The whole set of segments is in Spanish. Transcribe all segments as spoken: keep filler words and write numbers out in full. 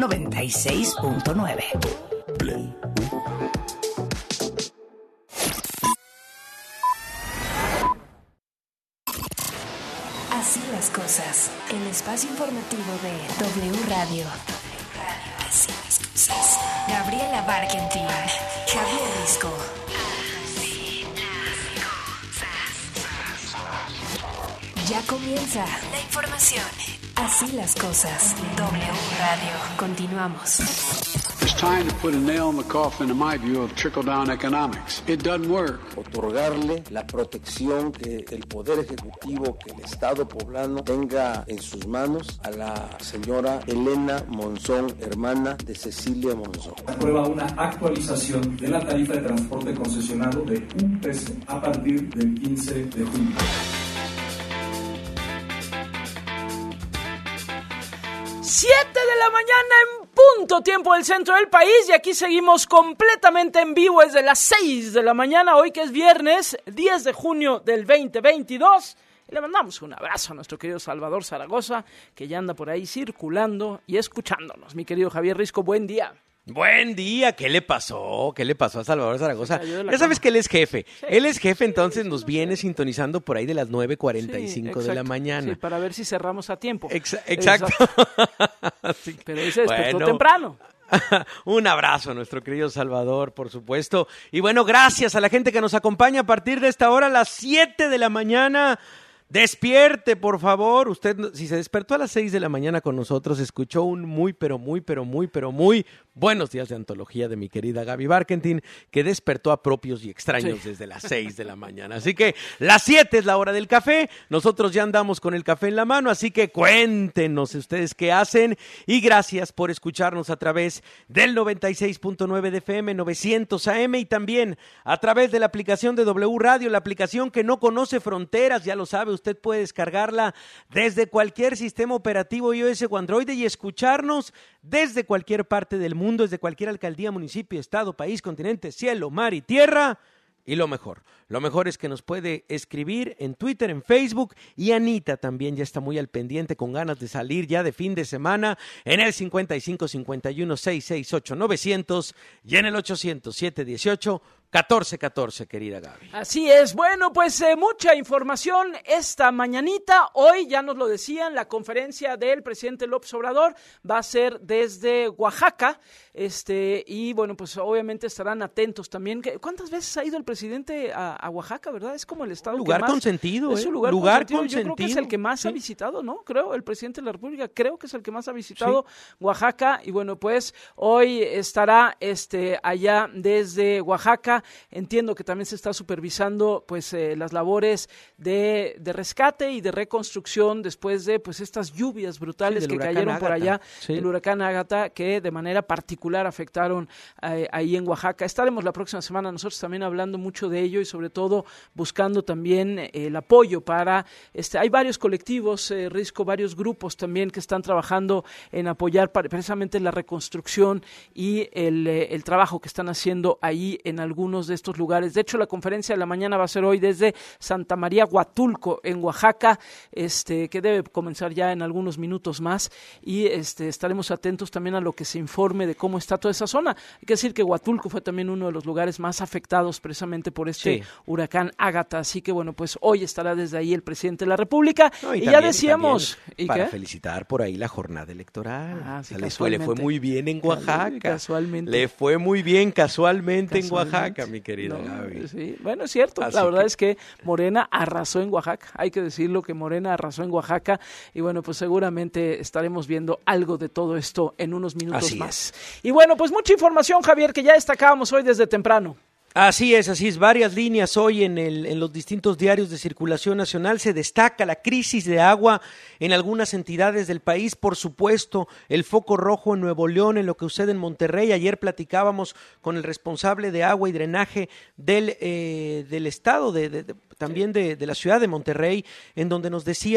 noventa y seis punto nueve. Así las cosas. El espacio informativo de W Radio. Así las cosas. Gabriela Barkentin, Javier Risco. Ya comienza la información. Así las cosas. W Radio. Continuamos. It's time to put a nail in the coffin, in my view, of trickle-down economics. It doesn't work. Otorgarle la protección que el Poder Ejecutivo, que el Estado poblano tenga en sus manos a la señora Elena Monzón, hermana de Cecilia Monzón. Aprueba una actualización de la tarifa de transporte concesionado de un peso a partir del quince de junio. Siete de la mañana en punto, tiempo del centro del país, y aquí seguimos completamente en vivo desde las seis de la mañana, hoy que es viernes diez de junio del veinte veintidós. Y le mandamos un abrazo a nuestro querido Salvador Zaragoza, que ya anda por ahí circulando y escuchándonos. Mi querido Javier Risco, buen día. Buen día, ¿qué le pasó? ¿Qué le pasó a Salvador Zaragoza? Ya cama. Sabes que él es jefe. Sí, él es jefe, sí, entonces sí, nos no viene sé. sintonizando por ahí de las nueve cuarenta y cinco Sí, de la mañana. Sí, para ver si cerramos a tiempo. Exa- exacto. Sí. Pero dice despertó Bueno. temprano. Un abrazo a nuestro querido Salvador, por supuesto. Y bueno, gracias a la gente que nos acompaña a partir de esta hora, a las siete de la mañana. Despierte, por favor. Usted, si se despertó a las seis de la mañana con nosotros, escuchó un muy, pero muy, pero muy, pero muy buenos días de antología de mi querida Gaby Barkentin, que despertó a propios y extraños Sí. desde las seis de la mañana. Así que las siete es la hora del café. Nosotros ya andamos con el café en la mano, así que cuéntenos ustedes qué hacen. Y gracias por escucharnos a través del noventa y seis punto nueve de F M, novecientos A M, y también a través de la aplicación de W Radio, la aplicación que no conoce fronteras, ya lo sabe. Usted puede descargarla desde cualquier sistema operativo iOS o Android y escucharnos desde cualquier parte del mundo, desde cualquier alcaldía, municipio, estado, país, continente, cielo, mar y tierra. Y lo mejor, lo mejor es que nos puede escribir en Twitter, en Facebook, y Anita también ya está muy al pendiente, con ganas de salir ya de fin de semana, en el cincuenta y cinco cincuenta y uno seiscientos sesenta y ocho novecientos y en el ochocientos siete dieciocho catorce catorce, querida Gaby. Así es. Bueno, pues eh, mucha información esta mañanita. Hoy, ya nos lo decían, la conferencia del presidente López Obrador va a ser desde Oaxaca, este y bueno, pues obviamente estarán atentos también. ¿Cuántas veces ha ido el presidente a, a Oaxaca, verdad? Es como el estado Lugar que más... consentido, Es ¿eh? un lugar, Lugar consentido. consentido. Yo creo que es el que más Sí. ha visitado, ¿no? Creo, el presidente de la República, creo que es el que más ha visitado sí. Oaxaca. Y bueno, pues hoy estará este allá desde Oaxaca. Entiendo que también se está supervisando pues eh, las labores de, de rescate y de reconstrucción después de pues estas lluvias brutales sí, que huracán cayeron por Ágata. allá, Sí. el huracán Ágata, que de manera particular afectaron eh, ahí en Oaxaca. Estaremos la próxima semana nosotros también hablando mucho de ello y sobre todo buscando también eh, el apoyo para, este, hay varios colectivos, eh, Risco, varios grupos también que están trabajando en apoyar para, precisamente la reconstrucción y el, eh, el trabajo que están haciendo ahí en algunos de estos lugares. De hecho, la conferencia de la mañana va a ser hoy desde Santa María Huatulco, en Oaxaca, este, que debe comenzar ya en algunos minutos más, y este, estaremos atentos también a lo que se informe de cómo está toda esa zona. Hay que decir que Huatulco fue también uno de los lugares más afectados precisamente por este Sí. huracán Ágata, así que bueno, pues hoy estará desde ahí el presidente de la República, No, y y, también, ya decíamos, y ¿y para qué? felicitar por ahí la jornada electoral. Ah, o sí, sea, le, fue, le fue casualmente. muy bien en Oaxaca. Casualmente. Le fue muy bien casualmente, Casualmente. en Oaxaca, mi querida No, Gaby. sí. Bueno, es cierto, Así la verdad que... es que Morena arrasó en Oaxaca, hay que decirlo que Morena arrasó en Oaxaca, y bueno, pues seguramente estaremos viendo algo de todo esto en unos minutos Así más. Y bueno, pues mucha información, Javier, que ya destacábamos hoy desde temprano. Así es, así es, varias líneas hoy en, el, en los distintos diarios de circulación nacional. Se destaca la crisis de agua en algunas entidades del país, por supuesto, el foco rojo en Nuevo León, en lo que sucede en Monterrey. Ayer platicábamos con el responsable de agua y drenaje del, eh, del estado, de, de, de, también de, de la ciudad de Monterrey, en donde nos decía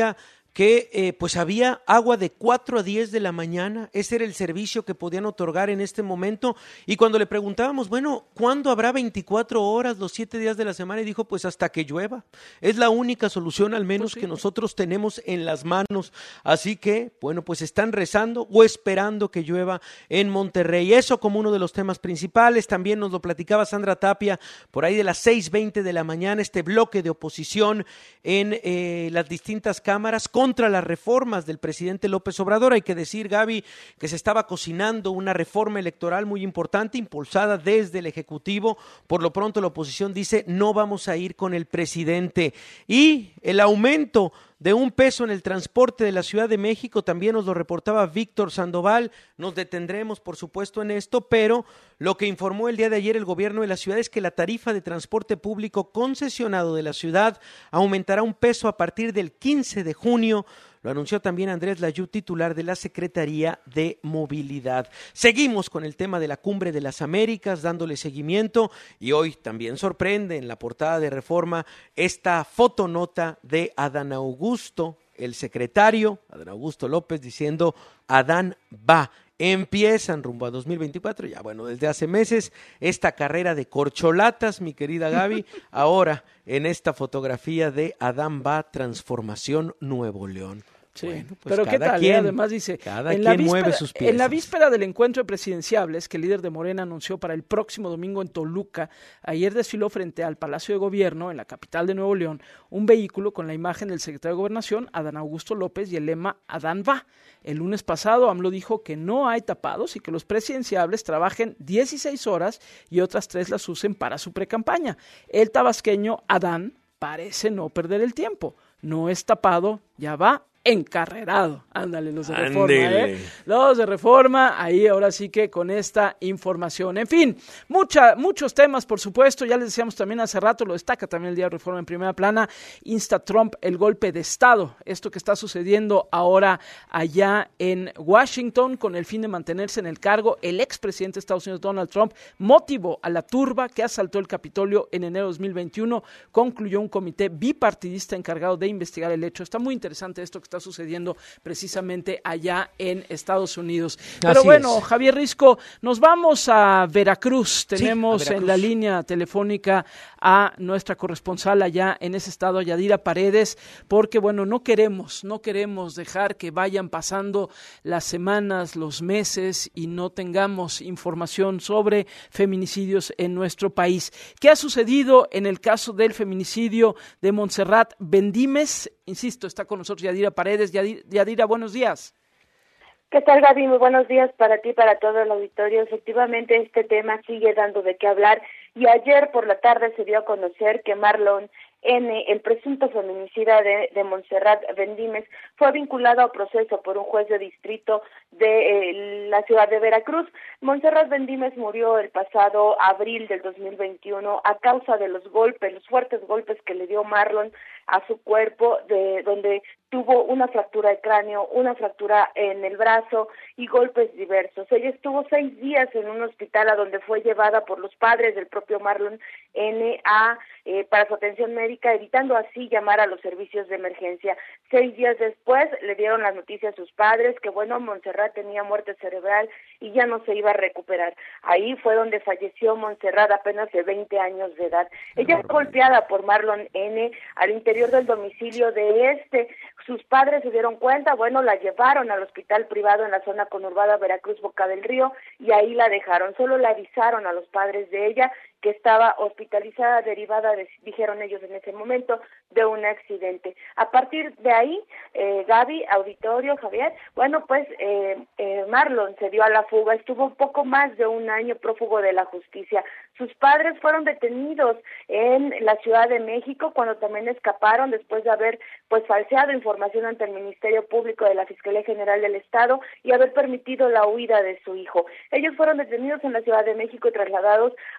que eh, pues había agua de cuatro a diez de la mañana, ese era el servicio que podían otorgar en este momento, y cuando le preguntábamos, bueno, ¿cuándo habrá veinticuatro horas los siete días de la semana? Y dijo, pues hasta que llueva, es la única solución al menos pues sí. que nosotros tenemos en las manos, así que, bueno, pues están rezando o esperando que llueva en Monterrey, eso como uno de los temas principales. También nos lo platicaba Sandra Tapia, por ahí de las seis veinte de la mañana, este bloque de oposición en eh, las distintas cámaras contra las reformas del presidente López Obrador. Hay que decir, Gaby, que se estaba cocinando una reforma electoral muy importante, impulsada desde el Ejecutivo. Por lo pronto la oposición dice, no vamos a ir con el presidente. Y el aumento de un peso en el transporte de la Ciudad de México, también nos lo reportaba Víctor Sandoval, nos detendremos por supuesto en esto, pero lo que informó el día de ayer el gobierno de la ciudad es que la tarifa de transporte público concesionado de la ciudad aumentará un peso a partir del quince de junio. Lo anunció también Andrés Layú, titular de la Secretaría de Movilidad. Seguimos con el tema de la Cumbre de las Américas, dándole seguimiento, y hoy también sorprende en la portada de Reforma esta fotonota de Adán Augusto, el secretario, Adán Augusto López, diciendo Adán va. Empiezan rumbo a dos mil veinticuatro, ya bueno, desde hace meses, esta carrera de corcholatas, mi querida Gaby, ahora en esta fotografía de Adán va, Transformación Nuevo León. Sí, bueno, pues pero qué tal, quien, ¿eh? Además dice, cada en, quien la víspera, mueve sus piezas. En la víspera del encuentro de presidenciables que el líder de Morena anunció para el próximo domingo en Toluca, ayer desfiló frente al Palacio de Gobierno, en la capital de Nuevo León, un vehículo con la imagen del secretario de Gobernación, Adán Augusto López, y el lema Adán va. El lunes pasado, AMLO dijo que no hay tapados y que los presidenciables trabajen dieciséis horas y otras tres las usen para su precampaña. El tabasqueño Adán parece no perder el tiempo. No es tapado, ya va encarrerado. Ándale, los de Reforma, ¿eh? Los de Reforma, ahí ahora sí que con esta información. En fin, mucha, muchos temas, por supuesto, ya les decíamos también hace rato, lo destaca también el día de Reforma en primera plana, insta Trump el golpe de Estado, esto que está sucediendo ahora allá en Washington, con el fin de mantenerse en el cargo, el expresidente de Estados Unidos, Donald Trump, motivó a la turba que asaltó el Capitolio en enero de dos mil veintiuno, concluyó un comité bipartidista encargado de investigar el hecho. Está muy interesante esto que está sucediendo precisamente allá en Estados Unidos. Pero Así bueno, es. Javier Risco, nos vamos a Veracruz. Tenemos sí, a Veracruz. En la línea telefónica a nuestra corresponsal allá en ese estado, Yadira Paredes, porque bueno, no queremos, no queremos dejar que vayan pasando las semanas, los meses y no tengamos información sobre feminicidios en nuestro país. ¿Qué ha sucedido en el caso del feminicidio de Montserrat Bendímez? Insisto, está con nosotros Yadira Paredes. Yadira, buenos días. ¿Qué tal, Gaby? Muy buenos días para ti, para todo el auditorio. Efectivamente, este tema sigue dando de qué hablar y ayer por la tarde se dio a conocer que Marlon N., el presunto feminicida de, de Montserrat Bendímez, fue vinculado a proceso por un juez de distrito de eh, la ciudad de Veracruz. Montserrat Bendímez murió el pasado abril del dos mil veintiuno a causa de los golpes, los fuertes golpes que le dio Marlon a su cuerpo, de donde tuvo una fractura de cráneo, una fractura en el brazo y golpes diversos. Ella estuvo seis días en un hospital a donde fue llevada por los padres del propio Marlon N. a eh, para su atención médica, evitando así llamar a los servicios de emergencia. Seis días después le dieron la noticia a sus padres que, bueno, Montserrat tenía muerte cerebral y ya no se iba a recuperar. Ahí fue donde falleció Montserrat, apenas de veinte años de edad. Ella fue golpeada por Marlon N. al interior del domicilio de este. Sus padres se dieron cuenta, bueno, la llevaron al hospital privado en la zona conurbada Veracruz, Boca del Río, y ahí la dejaron. Solo le avisaron a los padres de ella que estaba hospitalizada, derivada, de, dijeron ellos en ese momento, de un accidente. A partir de ahí, eh, Gaby, auditorio, Javier, bueno, pues eh, eh, Marlon se dio a la fuga, estuvo un poco más de un año prófugo de la justicia. Sus padres fueron detenidos en la Ciudad de México cuando también escaparon después de haber pues falseado información ante el Ministerio Público de la Fiscalía General del Estado y haber permitido la huida de su hijo. Ellos fueron detenidos en la Ciudad de México y trasladados a dos penales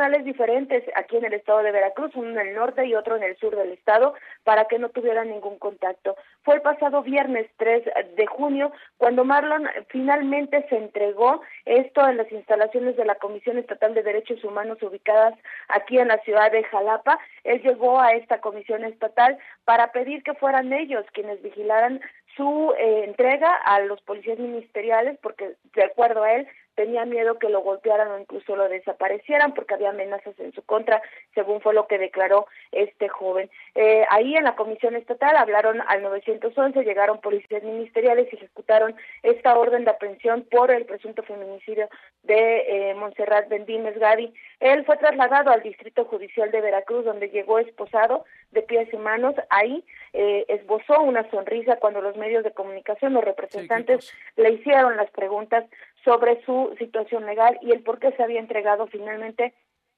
penales diferentes aquí en el estado de Veracruz, uno en el norte y otro en el sur del estado, para que no tuvieran ningún contacto. Fue el pasado viernes tres de junio cuando Marlon finalmente se entregó, esto en las instalaciones de la Comisión Estatal de Derechos Humanos ubicadas aquí en la ciudad de Jalapa. Él llegó a esta comisión estatal para pedir que fueran ellos quienes vigilaran su eh, entrega a los policías ministeriales, porque de acuerdo a él tenía miedo que lo golpearan o incluso lo desaparecieran porque había amenazas en su contra, según fue lo que declaró este joven. Eh, ahí en la comisión estatal hablaron al nueve once, llegaron policías ministeriales y ejecutaron esta orden de aprehensión por el presunto feminicidio de eh, Montserrat Bendímez Gaby. Él fue trasladado al Distrito Judicial de Veracruz, donde llegó esposado de pies y manos. Ahí eh, esbozó una sonrisa cuando los medios de comunicación, los representantes, sí, le hicieron las preguntas sobre su situación legal y el por qué se había entregado finalmente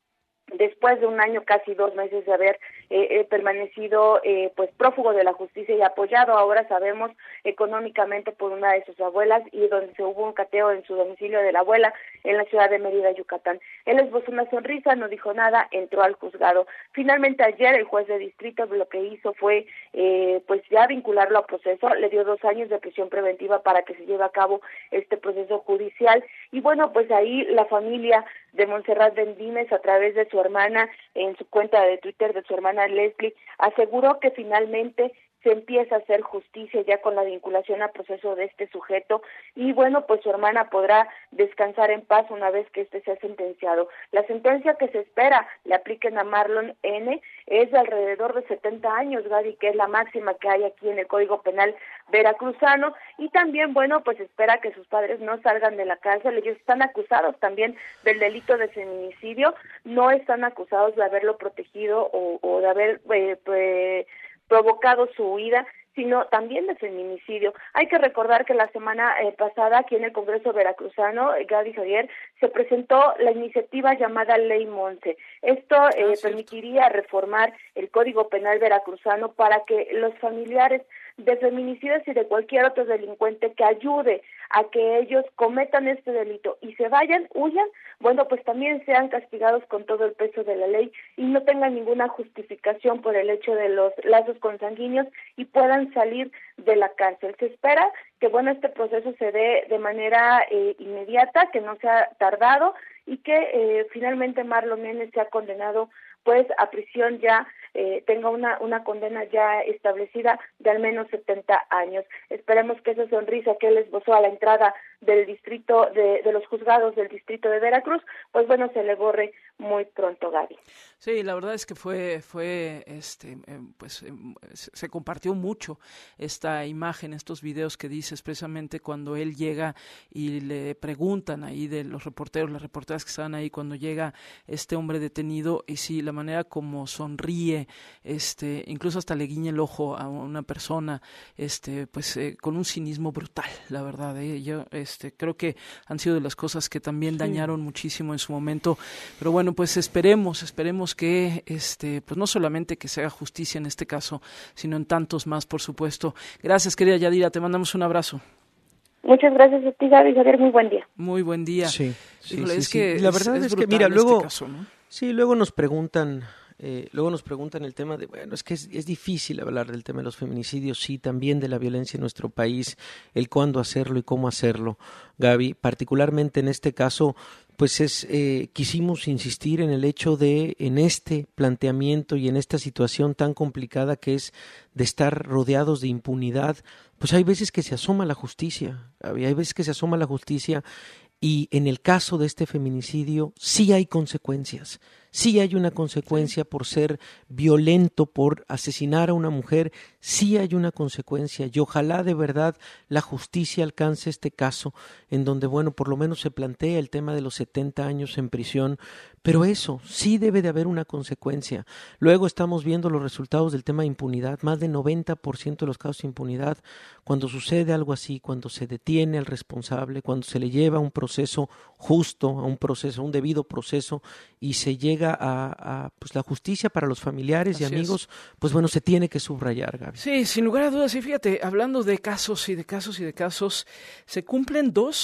después de un año, casi dos meses de haber eh, eh, permanecido eh, pues prófugo de la justicia y apoyado, ahora sabemos, económicamente por una de sus abuelas, y donde se hubo un cateo en su domicilio de la abuela en la ciudad de Mérida, Yucatán. Él esbozó una sonrisa, no dijo nada, entró al juzgado. Finalmente ayer el juez de distrito lo que hizo fue eh, pues ya vincularlo a proceso, le dio dos años de prisión preventiva para que se lleve a cabo este proceso judicial, y bueno, pues ahí la familia de Montserrat Bendímez, a través de su hermana, en su cuenta de Twitter de su hermana Leslie, aseguró que finalmente se empieza a hacer justicia ya con la vinculación a proceso de este sujeto, y bueno, pues su hermana podrá descansar en paz una vez que este sea sentenciado. La sentencia que se espera le apliquen a Marlon N. es de alrededor de setenta años, Gaby, que es la máxima que hay aquí en el Código Penal veracruzano, y también, bueno, pues espera que sus padres no salgan de la cárcel. Ellos están acusados también del delito de feminicidio, no están acusados de haberlo protegido o, o de haber eh, pues, provocado su huida, sino también de feminicidio. Hay que recordar que la semana eh, pasada aquí en el Congreso veracruzano, eh, Gaby Javier, se presentó la iniciativa llamada Ley Monse. Esto eh, ah, permitiría reformar el Código Penal veracruzano para que los familiares de feminicidios y de cualquier otro delincuente que ayude a que ellos cometan este delito y se vayan, huyan, bueno, pues también sean castigados con todo el peso de la ley y no tengan ninguna justificación por el hecho de los lazos consanguíneos y puedan salir de la cárcel. Se espera que, bueno, este proceso se dé de manera eh, inmediata, que no sea tardado y que eh, finalmente Marlon N. sea condenado pues a prisión ya, eh, tenga una una condena ya establecida de al menos setenta años. Esperemos que esa sonrisa que él esbozó a la entrada del distrito, de, de los juzgados del distrito de Veracruz, pues bueno, se le borre muy pronto, Gaby. Sí, la verdad es que fue, fue, este, eh, pues eh, se compartió mucho esta imagen, estos videos que dices precisamente cuando él llega y le preguntan ahí de los reporteros, las reporteras que estaban ahí cuando llega este hombre detenido, y sí, la manera como sonríe, este, incluso hasta le guiña el ojo a una persona, este, pues eh, con un cinismo brutal, la verdad. Eh, yo, este, creo que han sido de las cosas que también sí. dañaron muchísimo en su momento, pero bueno, pues esperemos, esperemos que, este, pues no solamente que se haga justicia en este caso, sino en tantos más, por supuesto. Gracias, querida Yadira, te mandamos un abrazo. Muchas gracias a ti, Gaby, Javier, muy buen día. Muy buen día. Sí, sí, Híjole, sí, es sí. que la es, verdad es, es que mira, en luego este caso, ¿no? Sí, luego nos preguntan, eh, luego nos preguntan el tema de, bueno, es que es, es difícil hablar del tema de los feminicidios, sí, también de la violencia en nuestro país, el cuándo hacerlo y cómo hacerlo, Gaby, particularmente en este caso, pues es, eh, quisimos insistir en el hecho de, en este planteamiento y en esta situación tan complicada que es de estar rodeados de impunidad, pues hay veces que se asoma la justicia, Gaby, hay veces que se asoma la justicia. Y en el caso de este feminicidio sí hay consecuencias, sí hay una consecuencia por ser violento, por asesinar a una mujer, sí hay una consecuencia y ojalá de verdad la justicia alcance este caso en donde, bueno, por lo menos se plantea el tema de los setenta años en prisión, pero eso sí debe de haber una consecuencia. Luego estamos viendo los resultados del tema de impunidad, más del noventa por ciento de los casos de impunidad, cuando sucede algo así, cuando se detiene al responsable, cuando se le lleva a un proceso justo, a un proceso, a un debido proceso y se llega a, a pues la justicia para los familiares así y amigos, es. Pues bueno, se tiene que subrayar, Gaby. Sí, sin lugar a dudas, y fíjate, hablando de casos y de casos y de casos, se cumplen dos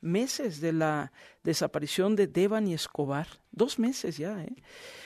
meses de la desaparición de Devani Escobar, dos meses ya, ¿eh?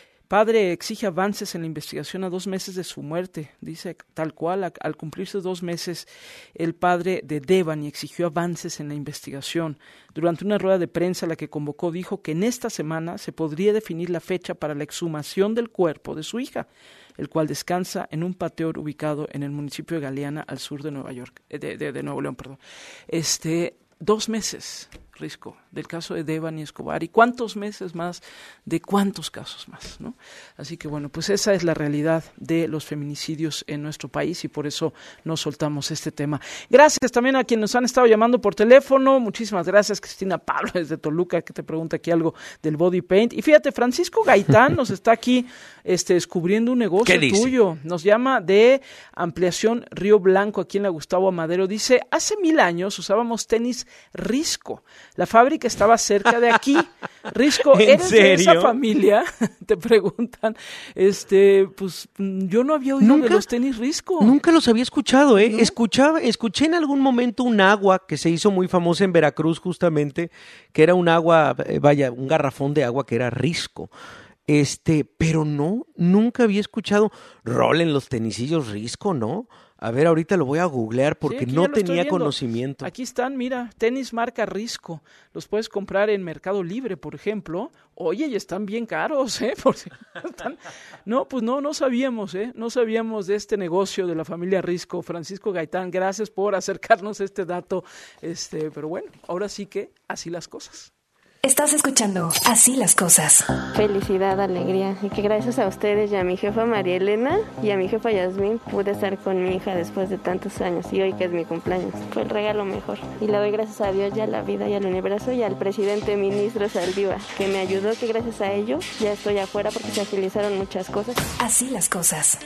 Padre exige avances en la investigación a dos meses de su muerte, dice tal cual, a, al cumplirse dos meses, el padre de Devani exigió avances en la investigación. Durante una rueda de prensa a la que convocó, dijo que en esta semana se podría definir la fecha para la exhumación del cuerpo de su hija, el cual descansa en un panteón ubicado en el municipio de Galeana, al sur de Nueva York, de, de, de Nuevo León, perdón. Este, dos meses, Risco, del caso de Devani Escobar, y cuántos meses más de cuántos casos más, ¿no? Así que bueno, pues esa es la realidad de los feminicidios en nuestro país y por eso no soltamos este tema. Gracias también a quienes nos han estado llamando por teléfono, muchísimas gracias Cristina Pablo desde Toluca, que te pregunta aquí algo del body paint, y fíjate, Francisco Gaitán nos está aquí este, descubriendo un negocio tuyo, nos llama de Ampliación Río Blanco, aquí en la Gustavo Amadero, dice, hace mil años usábamos tenis Risco. La fábrica estaba cerca de aquí. Risco, ¿eres serio? de esa familia? Te preguntan. Este, pues yo no había oído ¿Nunca? de los tenis Risco. Nunca los había escuchado, ¿eh? ¿No? Escuchaba, escuché en algún momento un agua que se hizo muy famosa en Veracruz justamente, que era un agua, eh, vaya, un garrafón de agua que era Risco. Este, pero no, nunca había escuchado rol en los tenisillos Risco, ¿no? A ver, ahorita lo voy a googlear porque sí, no tenía conocimiento. Aquí están, mira, tenis marca Risco. Los puedes comprar en Mercado Libre, por ejemplo. Oye, y están bien caros, ¿eh? Por si están... No, pues no, no sabíamos, ¿eh? No sabíamos de este negocio de la familia Risco. Francisco Gaitán, gracias por acercarnos a este dato. Este, pero bueno, ahora sí que así las cosas. Estás escuchando Así las Cosas. Felicidad, alegría, y que gracias a ustedes y a mi jefa María Elena y a mi jefa Yasmín pude estar con mi hija después de tantos años, y hoy que es mi cumpleaños, fue el regalo mejor. Y le doy gracias a Dios y a la vida y al universo y al presidente ministro Saldívar, que me ayudó, que gracias a ello ya estoy afuera porque se agilizaron muchas cosas. Así las cosas.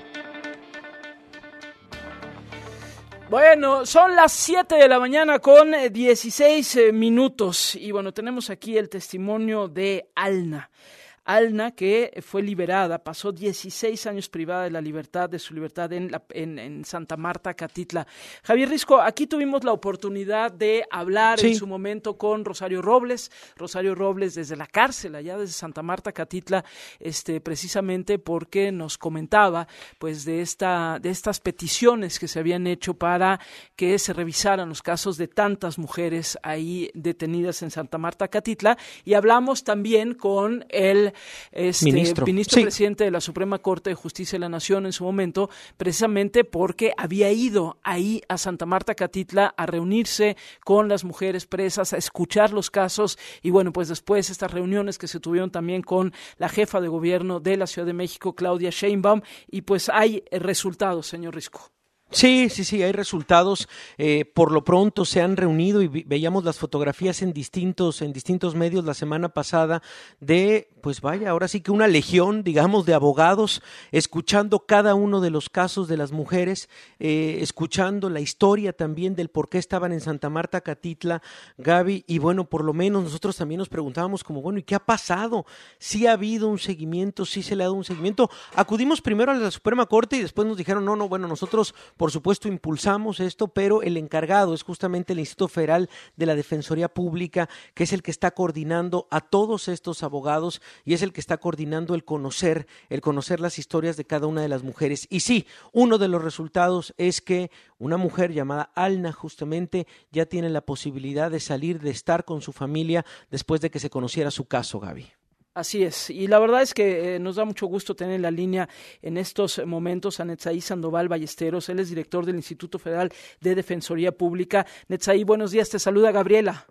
Bueno, son las siete de la mañana con dieciséis minutos y bueno, tenemos aquí el testimonio de Alna. Alna, que fue liberada, pasó dieciséis años privada de la libertad, de su libertad en, la, en, en Santa Marta, Catitla. Javier Risco, aquí tuvimos la oportunidad de hablar sí. en su momento con Rosario Robles, Rosario Robles desde la cárcel, allá desde Santa Marta, Catitla, este, precisamente porque nos comentaba pues de esta, de estas peticiones que se habían hecho para que se revisaran los casos de tantas mujeres ahí detenidas en Santa Marta, Catitla, y hablamos también con el Este, ministro, ministro sí. presidente de la Suprema Corte de Justicia de la Nación en su momento, precisamente porque había ido ahí a Santa Marta, Catitla, a reunirse con las mujeres presas, a escuchar los casos, y bueno, pues después estas reuniones que se tuvieron también con la jefa de gobierno de la Ciudad de México, Claudia Sheinbaum, y pues hay resultados, señor Risco. Sí, sí, sí, hay resultados. Eh, por lo pronto se han reunido y vi- veíamos las fotografías en distintos, en distintos medios la semana pasada de, pues vaya, ahora sí que una legión, digamos, de abogados, escuchando cada uno de los casos de las mujeres, eh, escuchando la historia también del por qué estaban en Santa Marta, Catitla, Gaby, y bueno, por lo menos nosotros también nos preguntábamos como, bueno, ¿y qué ha pasado? ¿Sí ha habido un seguimiento? ¿Sí se le ha dado un seguimiento? Acudimos primero a la Suprema Corte y después nos dijeron, no, no, bueno, nosotros por supuesto impulsamos esto, pero el encargado es justamente el Instituto Federal de la Defensoría Pública, que es el que está coordinando a todos estos abogados y es el que está coordinando el conocer, el conocer las historias de cada una de las mujeres. Y sí, uno de los resultados es que una mujer llamada Alna justamente ya tiene la posibilidad de salir, de estar con su familia después de que se conociera su caso, Gaby. Así es, y la verdad es que eh, nos da mucho gusto tener en la línea en estos momentos a Netzaí Sandoval Ballesteros. Él es director del Instituto Federal de Defensoría Pública. Netzaí, buenos días, te saluda Gabriela.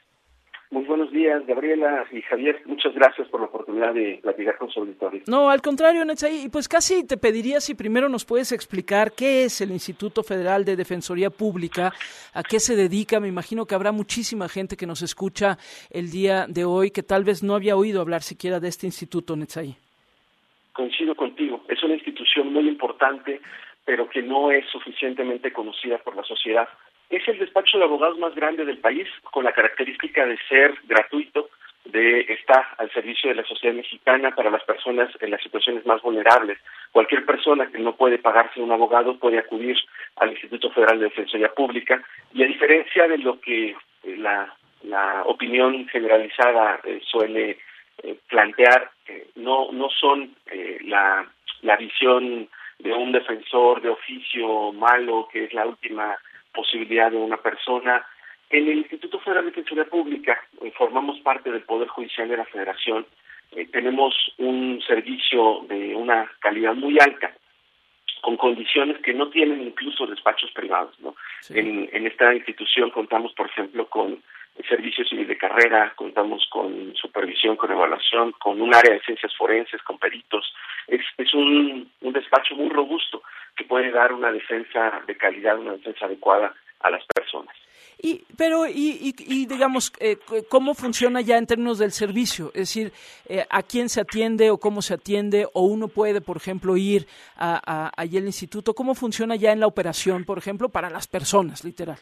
Muy buenos días, Gabriela y Javier. Muchas gracias por la oportunidad de platicar con su auditorio. No, al contrario, Netzaí, pues casi te pediría si primero nos puedes explicar qué es el Instituto Federal de Defensoría Pública, a qué se dedica. Me imagino que habrá muchísima gente que nos escucha el día de hoy que tal vez no había oído hablar siquiera de este instituto, Netzaí. Coincido contigo, es una institución muy importante, pero que no es suficientemente conocida por la sociedad. Es el despacho de abogados más grande del país, con la característica de ser gratuito, de estar al servicio de la sociedad mexicana para las personas en las situaciones más vulnerables. Cualquier persona que no puede pagarse un abogado puede acudir al Instituto Federal de Defensoría Pública y a diferencia de lo que la la opinión generalizada eh, suele eh, plantear, eh, no no son eh, la, la visión de un defensor de oficio malo, que es la última posibilidad de una persona. En el Instituto Federal de Defensoría Pública eh, formamos parte del Poder Judicial de la Federación. Eh, tenemos un servicio de una calidad muy alta, con condiciones que no tienen incluso despachos privados, ¿no? Sí. En, en esta institución contamos, por ejemplo, con el servicio civil de carrera, contamos con supervisión, con evaluación, con un área de ciencias forenses, con peritos. Es, es un, un despacho muy robusto que puede dar una defensa de calidad, una defensa adecuada a las personas. Y, pero, y, y, y digamos, eh, ¿cómo funciona ya en términos del servicio? Es decir, eh, ¿a quién se atiende o cómo se atiende? ¿O uno puede, por ejemplo, ir a, a, allí al instituto? ¿Cómo funciona ya en la operación, por ejemplo, para las personas, literal?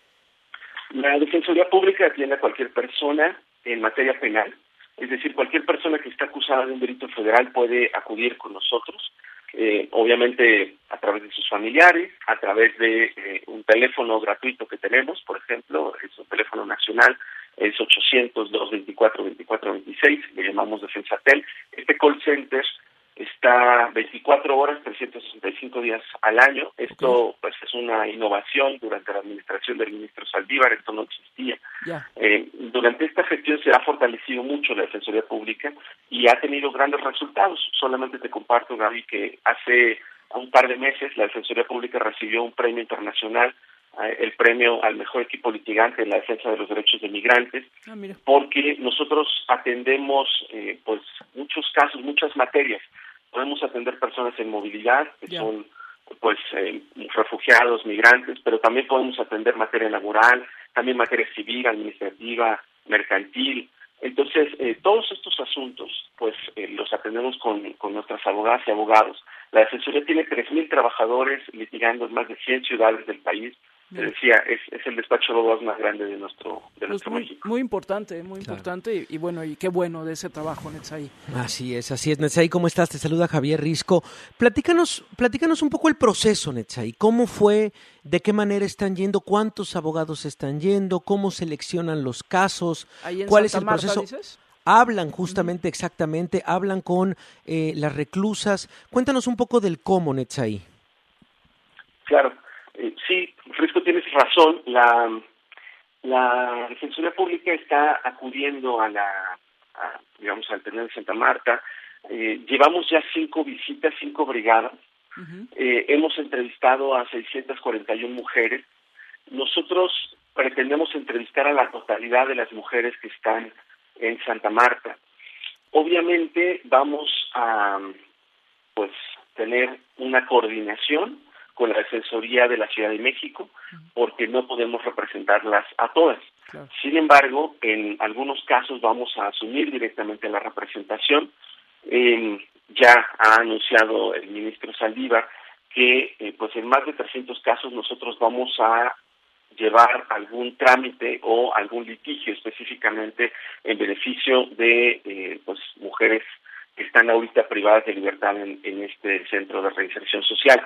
La Defensoría Pública atiende a cualquier persona en materia penal. Es decir, cualquier persona que está acusada de un delito federal puede acudir con nosotros. Eh, obviamente a través de sus familiares, a través de eh, un teléfono gratuito que tenemos, por ejemplo, es un teléfono nacional, es ochocientos, doscientos veinticuatro, veinticuatro veintiséis, le llamamos Defensatel. Este call center está veinticuatro horas, trescientos sesenta y cinco días al año. Esto pues es una innovación durante la administración del ministro Saldívar, esto no existía. Yeah. Eh, durante esta gestión se ha fortalecido mucho la Defensoría Pública y ha tenido grandes resultados. Solamente te comparto, Gaby, que hace un par de meses la Defensoría Pública recibió un premio internacional, eh, el premio al mejor equipo litigante en la defensa de los derechos de migrantes, ah, porque nosotros atendemos eh, pues muchos casos, muchas materias. Podemos atender personas en movilidad, que yeah. son pues eh, refugiados, migrantes, pero también podemos atender materia laboral, también materia civil, administrativa, mercantil. Entonces, eh, todos estos asuntos, pues eh, los atendemos con, con nuestras abogadas y abogados. La Defensoría tiene tres mil trabajadores litigando en más de cien ciudades del país. Te decía, es, es el despacho de abogados más grande de nuestro de pues nuestro muy, México. Muy importante, muy claro. importante y, y bueno, y qué bueno de ese trabajo, Netzaí. Así es, así es, Netzaí, ¿cómo estás? Te saluda Javier Risco. Platícanos, platícanos un poco el proceso, Netzaí. ¿Cómo fue? ¿De qué manera están yendo? ¿Cuántos abogados están yendo? ¿Cómo seleccionan los casos? Ahí en ¿Cuál Santa es el Marta, proceso? ¿dices? Hablan justamente, uh-huh. exactamente, hablan con eh, las reclusas. Cuéntanos un poco del cómo, Netzaí. Claro. Eh, sí, Risco, tienes razón. La, la Defensoría Pública está acudiendo a la, a, digamos, al penal de Santa Marta. Eh, llevamos ya cinco visitas, cinco brigadas. Uh-huh. Eh, hemos entrevistado a seiscientas cuarenta y una mujeres. Nosotros pretendemos entrevistar a la totalidad de las mujeres que están en Santa Marta. Obviamente vamos a, pues, tener una coordinación con la Defensoría de la Ciudad de México, porque no podemos representarlas a todas. Claro. Sin embargo, en algunos casos vamos a asumir directamente la representación. Eh, ya ha anunciado el ministro Saldívar que eh, pues en más de trescientos casos nosotros vamos a llevar algún trámite o algún litigio específicamente en beneficio de eh, pues mujeres que están ahorita privadas de libertad en, en este centro de reinserción social.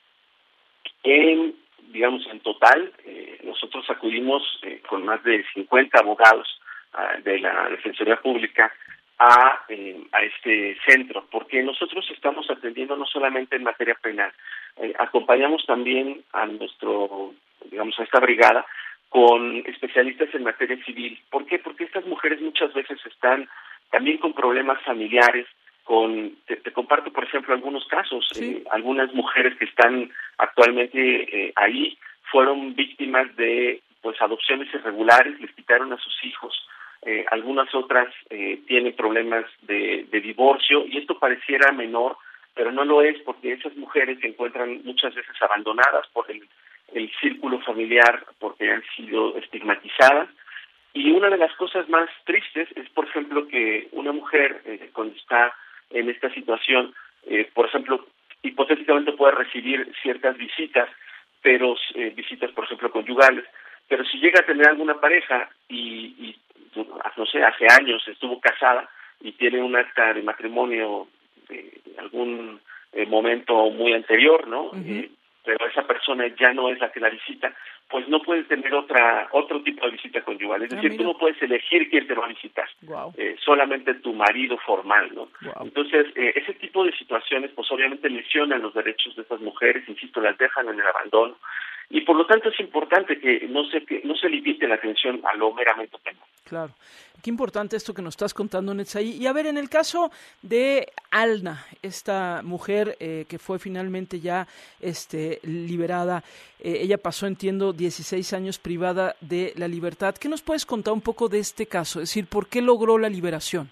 En, digamos, en total, eh, nosotros acudimos eh, con más de cincuenta abogados uh, de la Defensoría Pública a, eh, a este centro, porque nosotros estamos atendiendo no solamente en materia penal, eh, acompañamos también a nuestro, digamos, a esta brigada con especialistas en materia civil. ¿Por qué? Porque estas mujeres muchas veces están también con problemas familiares. Con, te, te comparto, por ejemplo, algunos casos. Sí. Eh, algunas mujeres que están actualmente eh, ahí fueron víctimas de pues adopciones irregulares, les quitaron a sus hijos. Eh, algunas otras eh, tienen problemas de, de divorcio y esto pareciera menor, pero no lo es, porque esas mujeres se encuentran muchas veces abandonadas por el, el círculo familiar, porque han sido estigmatizadas. Y una de las cosas más tristes es, por ejemplo, que una mujer eh, cuando está en esta situación, eh, por ejemplo, hipotéticamente puede recibir ciertas visitas, pero eh, visitas, por ejemplo, conyugales, pero si llega a tener alguna pareja y, y, no sé, hace años estuvo casada y tiene un acta de matrimonio de algún eh, momento muy anterior, ¿no? Uh-huh. Eh, pero esa persona ya no es la que la visita, pues no puedes tener otra otro tipo de visita conyugal. Es decir, ah, tú no puedes elegir quién te va a visitar. Wow. Eh, solamente tu marido formal, ¿no? Wow. Entonces, eh, ese tipo de situaciones, pues obviamente lesionan los derechos de estas mujeres, insisto, las dejan en el abandono. Y por lo tanto es importante que no se que no se limite la atención a lo meramente penal. Claro. Qué importante esto que nos estás contando, Netzaí. Y a ver, en el caso de Alna, esta mujer eh, que fue finalmente ya este, liberada, eh, ella pasó, entiendo, dieciséis años privada de la libertad. ¿Qué nos puedes contar un poco de este caso? Es decir, ¿por qué logró la liberación?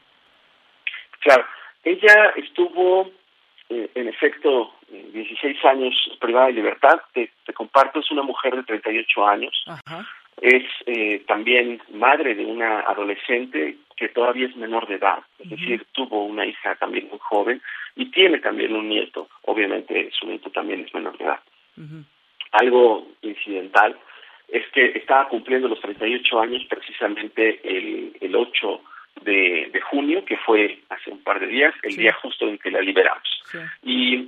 Claro, ella estuvo, eh, en efecto, dieciséis años privada de libertad. Te, te comparto, es una mujer de treinta y ocho años. Ajá. Es eh, también madre de una adolescente que todavía es menor de edad, es uh-huh. decir, tuvo una hija también muy joven y tiene también un nieto, obviamente su nieto también es menor de edad. Uh-huh. Algo incidental es que estaba cumpliendo los treinta y ocho años precisamente el, el ocho de, de junio, que fue hace un par de días, el sí. día justo en que la liberamos. Sí. Y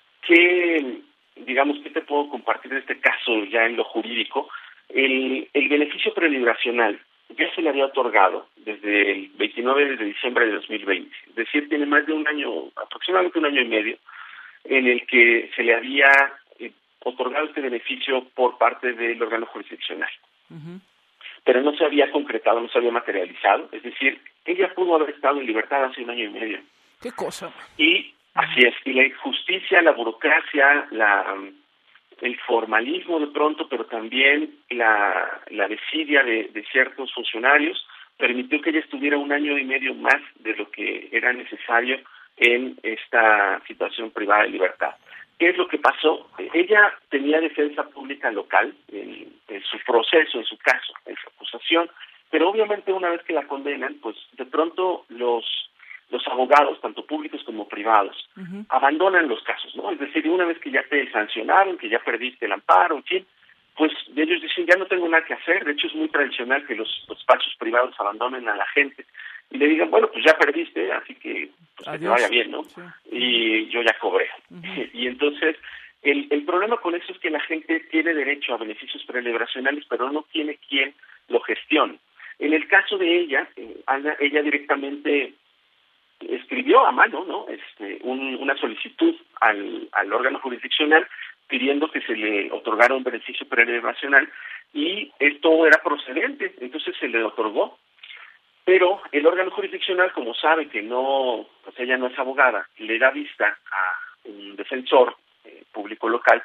qué, digamos, ¿qué te puedo compartir de este caso ya en lo jurídico? El, el beneficio preliberacional ya se le había otorgado desde el veintinueve de diciembre de dos mil veinte, es decir, tiene más de un año, aproximadamente un año y medio, en el que se le había eh, otorgado este beneficio por parte del órgano jurisdiccional. Uh-huh. Pero no se había concretado, no se había materializado, es decir, ella pudo haber estado en libertad hace un año y medio. ¿Qué cosa? Y uh-huh. así es, y la injusticia, la burocracia, la... el formalismo de pronto, pero también la, la desidia de, de ciertos funcionarios permitió que ella estuviera un año y medio más de lo que era necesario en esta situación privada de libertad. ¿Qué es lo que pasó? Ella tenía defensa pública local en, en su proceso, en su caso, en su acusación, pero obviamente una vez que la condenan, pues de pronto los los abogados, tanto públicos como privados, uh-huh. abandonan los casos, ¿no? Es decir, una vez que ya te sancionaron, que ya perdiste el amparo, en fin, pues ellos dicen, ya no tengo nada que hacer. De hecho, es muy tradicional que los, los despachos privados abandonen a la gente y le digan, bueno, pues ya perdiste, así que, pues, que te vaya bien, ¿no? Sí. Y yo ya cobré. Uh-huh. Y entonces, el, el problema con eso es que la gente tiene derecho a beneficios preliberacionales, pero no tiene quien lo gestione. En el caso de ella, eh, Ana, ella directamente escribió a mano, ¿no? Este, un, una solicitud al, al órgano jurisdiccional pidiendo que se le otorgara un beneficio preliberacional y esto era procedente, entonces se le otorgó. Pero el órgano jurisdiccional, como sabe que no, pues ella no es abogada, le da vista a un defensor eh, público local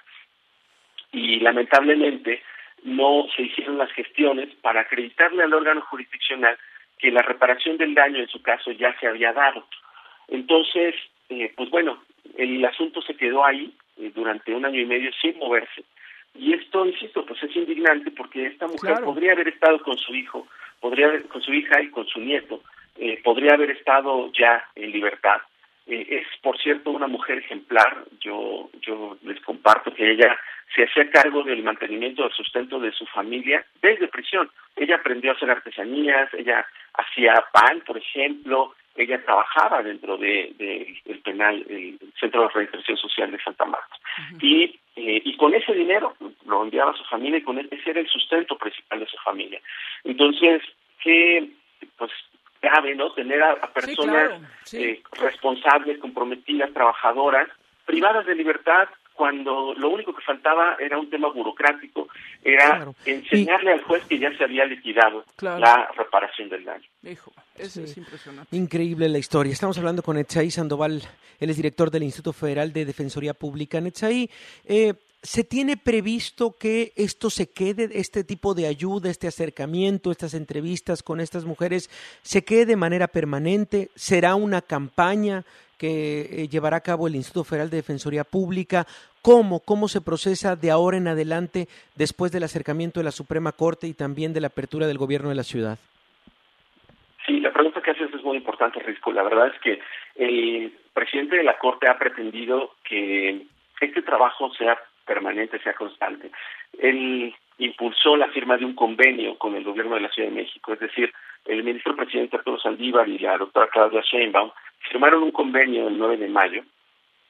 y lamentablemente no se hicieron las gestiones para acreditarle al órgano jurisdiccional que la reparación del daño en su caso ya se había dado. Entonces, eh, pues bueno, el asunto se quedó ahí eh, durante un año y medio sin moverse. Y esto, insisto, pues es indignante porque esta mujer claro. podría haber estado con su hijo, podría haber, con su hija y con su nieto, eh, podría haber estado ya en libertad. Eh, es, por cierto, una mujer ejemplar. Yo, yo les comparto que ella se hacía cargo del mantenimiento, del sustento de su familia desde prisión. Ella aprendió a hacer artesanías, ella hacía pan, por ejemplo, ella trabajaba dentro de, de el penal, el Centro de Reinserción Social de Santa Marta. Uh-huh. Y, eh, y con ese dinero lo enviaba a su familia y con ese era el sustento principal de su familia. Entonces, qué pues grave, ¿no? Tener a, a personas sí, claro. sí. eh, responsables, comprometidas, trabajadoras, privadas de libertad, cuando lo único que faltaba era un tema burocrático, era claro. enseñarle y... al juez que ya se había liquidado claro. la reparación del daño. Hijo, eso sí. es impresionante. Increíble la historia. Estamos hablando con Netzaí Sandoval, él es director del Instituto Federal de Defensoría Pública. Netzaí, eh, ¿se tiene previsto que esto se quede, este tipo de ayuda, este acercamiento, estas entrevistas con estas mujeres, se quede de manera permanente? ¿Será una campaña que eh, llevará a cabo el Instituto Federal de Defensoría Pública? ¿Cómo? ¿Cómo se procesa de ahora en adelante después del acercamiento de la Suprema Corte y también de la apertura del gobierno de la ciudad? Sí, la pregunta que haces es muy importante, Risco. La verdad es que el presidente de la Corte ha pretendido que este trabajo sea permanente, sea constante. Él impulsó la firma de un convenio con el gobierno de la Ciudad de México, es decir, el ministro presidente Arturo Saldívar y la doctora Claudia Sheinbaum firmaron un convenio el nueve de mayo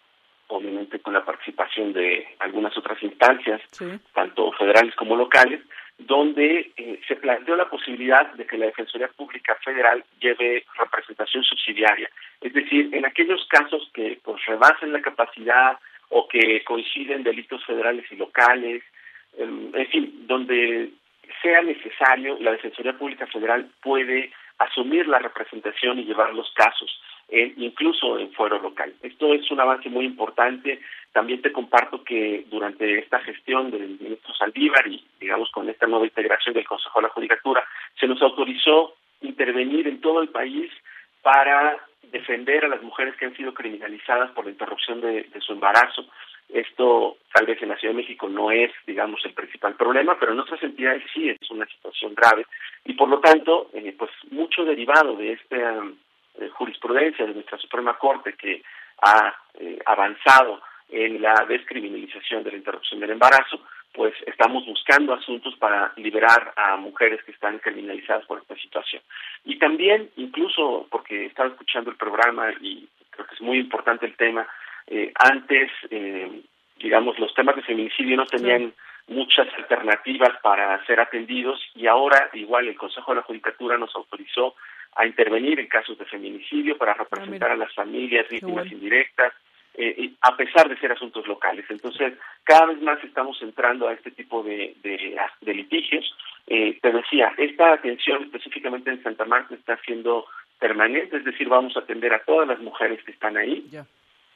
obviamente con la participación de algunas otras instancias, sí. tanto federales como locales, donde eh, se planteó la posibilidad de que la Defensoría Pública Federal lleve representación subsidiaria, es decir, en aquellos casos que pues rebasen la capacidad o que coinciden delitos federales y locales, eh, en fin, donde sea necesario, la Defensoría Pública Federal puede asumir la representación y llevar los casos, eh, incluso en fuero local. Esto es un avance muy importante. También te comparto que durante esta gestión del ministro Saldívar y, digamos, con esta nueva integración del Consejo de la Judicatura, se nos autorizó intervenir en todo el país para defender a las mujeres que han sido criminalizadas por la interrupción de, de su embarazo. Esto tal vez en la Ciudad de México no es, digamos, el principal problema, pero en otras entidades sí es una situación grave y por lo tanto, eh, pues mucho derivado de esta eh, jurisprudencia de nuestra Suprema Corte que ha eh, avanzado en la descriminalización de la interrupción del embarazo, pues estamos buscando asuntos para liberar a mujeres que están criminalizadas por esta situación. Y también, incluso porque estaba escuchando el programa y creo que es muy importante el tema, eh, antes, eh, digamos, los temas de feminicidio no tenían sí. muchas alternativas para ser atendidos y ahora igual el Consejo de la Judicatura nos autorizó a intervenir en casos de feminicidio para representar ah, a las familias víctimas bueno. indirectas, Eh, a pesar de ser asuntos locales. Entonces, cada vez más estamos entrando a este tipo de, de, de litigios. Eh, te decía, esta atención específicamente en Santa Marta está siendo permanente, es decir, vamos a atender a todas las mujeres que están ahí, yeah.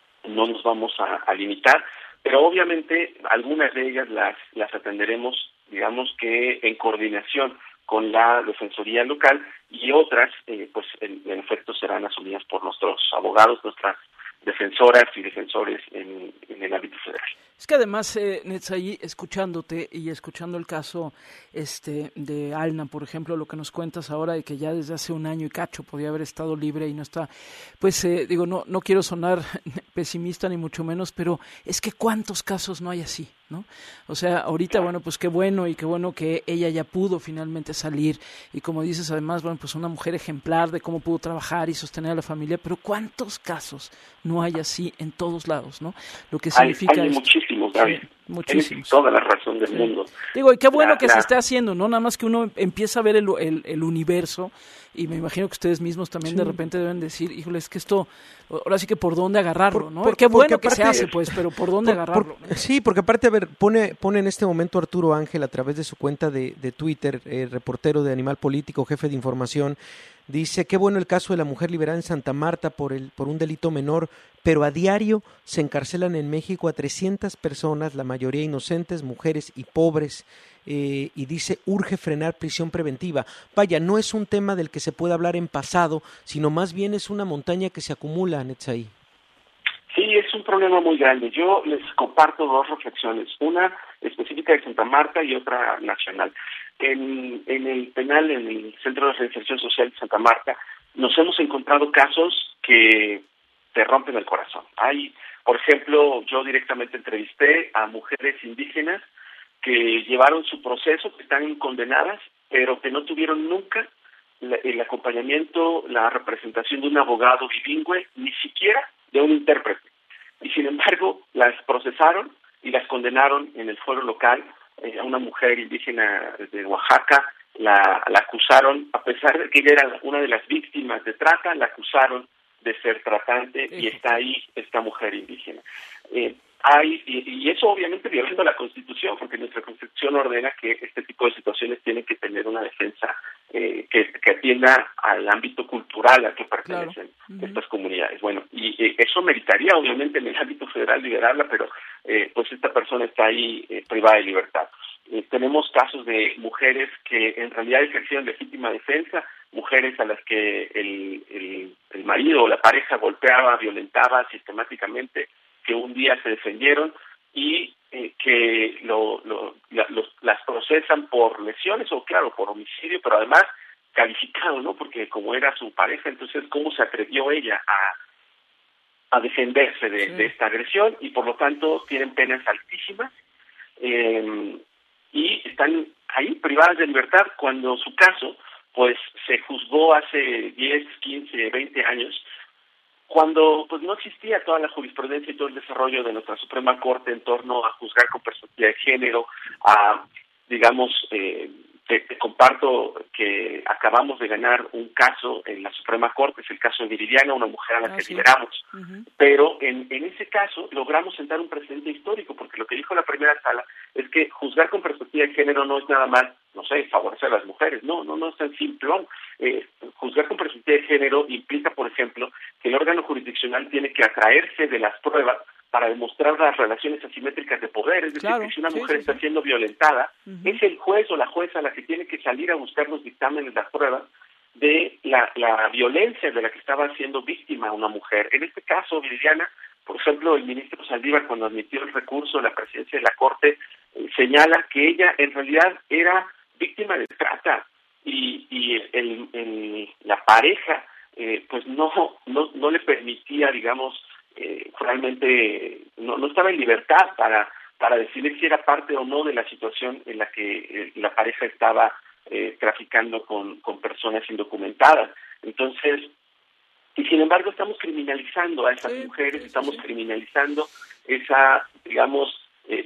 no nos vamos a, a limitar, pero obviamente algunas de ellas las, las atenderemos, digamos que en coordinación con la Defensoría local y otras, eh, pues en, en efecto serán asumidas por nuestros abogados, nuestras defensoras y defensores en, en el ámbito federal. Es que además, eh, Netzayi, escuchándote y escuchando el caso este de Alna, por ejemplo, lo que nos cuentas ahora de que ya desde hace un año y cacho podía haber estado libre y no está, pues eh, digo, no no quiero sonar pesimista ni mucho menos, pero es que cuántos casos no hay así, ¿no? O sea, ahorita, bueno, pues qué bueno y qué bueno que ella ya pudo finalmente salir y como dices, además, bueno, pues una mujer ejemplar de cómo pudo trabajar y sostener a la familia, pero cuántos casos no hay así en todos lados, ¿no? Lo que significa hay, hay muchísimos, Gaby. Sí, muchísimos. Tienes toda la razón del sí. mundo. Digo, y qué bueno la, que la... se esté haciendo, ¿no? Nada más que uno empieza a ver el, el, el universo y me imagino que ustedes mismos también sí. de repente deben decir, híjole, es que esto, ahora sí que por dónde agarrarlo, por, ¿no? por, qué bueno aparte, que se hace, pues, pero por dónde por, agarrarlo. Por, ¿no? Sí, porque aparte, a ver, pone, pone en este momento Arturo Ángel a través de su cuenta de, de Twitter, eh, reportero de Animal Político, jefe de información, dice, qué bueno el caso de la mujer liberada en Santa Marta por el por un delito menor, pero a diario se encarcelan en México a trescientas personas, la mayoría inocentes, mujeres y pobres, eh, y dice, urge frenar prisión preventiva. Vaya, no es un tema del que se puede hablar en pasado, sino más bien es una montaña que se acumula, Netzayi. Sí, es un problema muy grande. Yo les comparto dos reflexiones, una específica de Santa Marta y otra nacional. En, en el penal, en el Centro de Reinserción Social de Santa Marta, nos hemos encontrado casos que te rompen el corazón. Hay, por ejemplo, yo directamente entrevisté a mujeres indígenas que llevaron su proceso, que están condenadas, pero que no tuvieron nunca la, el acompañamiento, la representación de un abogado bilingüe, ni siquiera de un intérprete. Y sin embargo, las procesaron y las condenaron en el fuero local. Eh, a una mujer indígena de Oaxaca la, la acusaron, a pesar de que ella era una de las víctimas de trata, la acusaron de ser tratante y está ahí esta mujer indígena. Eh, hay y, y eso obviamente violando la Constitución, porque nuestra Constitución ordena que este tipo de situaciones tienen que tener una defensa eh, que, que atienda al ámbito cultural al que pertenecen claro. estas uh-huh. comunidades. Bueno, y eh, eso meritaría obviamente en el ámbito federal liberarla, pero eh, pues esta persona está ahí eh, privada de libertad. Eh, tenemos casos de mujeres que en realidad ejercían legítima defensa, mujeres a las que el, el, el marido o la pareja golpeaba, violentaba sistemáticamente, que un día se defendieron y eh, que lo, lo, la, los, las procesan por lesiones o, claro, por homicidio, pero además calificado, ¿no? Porque como era su pareja, entonces, ¿cómo se atrevió ella a, a defenderse de, sí. de esta agresión? Y, por lo tanto, tienen penas altísimas eh, y están ahí privadas de libertad cuando su caso, pues, se juzgó hace diez, quince, veinte años cuando pues no existía toda la jurisprudencia y todo el desarrollo de nuestra Suprema Corte en torno a juzgar con perspectiva de género, a, digamos, eh, te, te comparto que acabamos de ganar un caso en la Suprema Corte, es el caso de Viridiana, una mujer a la ah, que sí. liberamos, uh-huh. pero en, en ese caso logramos sentar un precedente histórico, porque lo que dijo la primera sala es que juzgar con perspectiva de género no es nada más, no sé, favorecer a las mujeres, no, no, no es tan simple. Eh, juzgar con perspectiva de género implica, por ejemplo, que el órgano jurisdiccional tiene que atraerse de las pruebas para demostrar las relaciones asimétricas de poder, es decir, claro, que si una mujer sí, sí, está siendo violentada, uh-huh. es el juez o la jueza la que tiene que salir a buscar los dictámenes, las pruebas de la, la violencia de la que estaba siendo víctima una mujer. En este caso, Viridiana, por ejemplo, el ministro Saldívar, cuando admitió el recurso a la presidencia de la Corte, eh, señala que ella en realidad era víctima de trata y, y el, el, el, la pareja eh, pues no, no, no le permitía, digamos, Eh, realmente no, no estaba en libertad para para decidir si era parte o no de la situación en la que eh, la pareja estaba eh, traficando con, con personas indocumentadas. Entonces, y sin embargo estamos criminalizando a esas sí, mujeres, sí, estamos sí. criminalizando esa, digamos, es,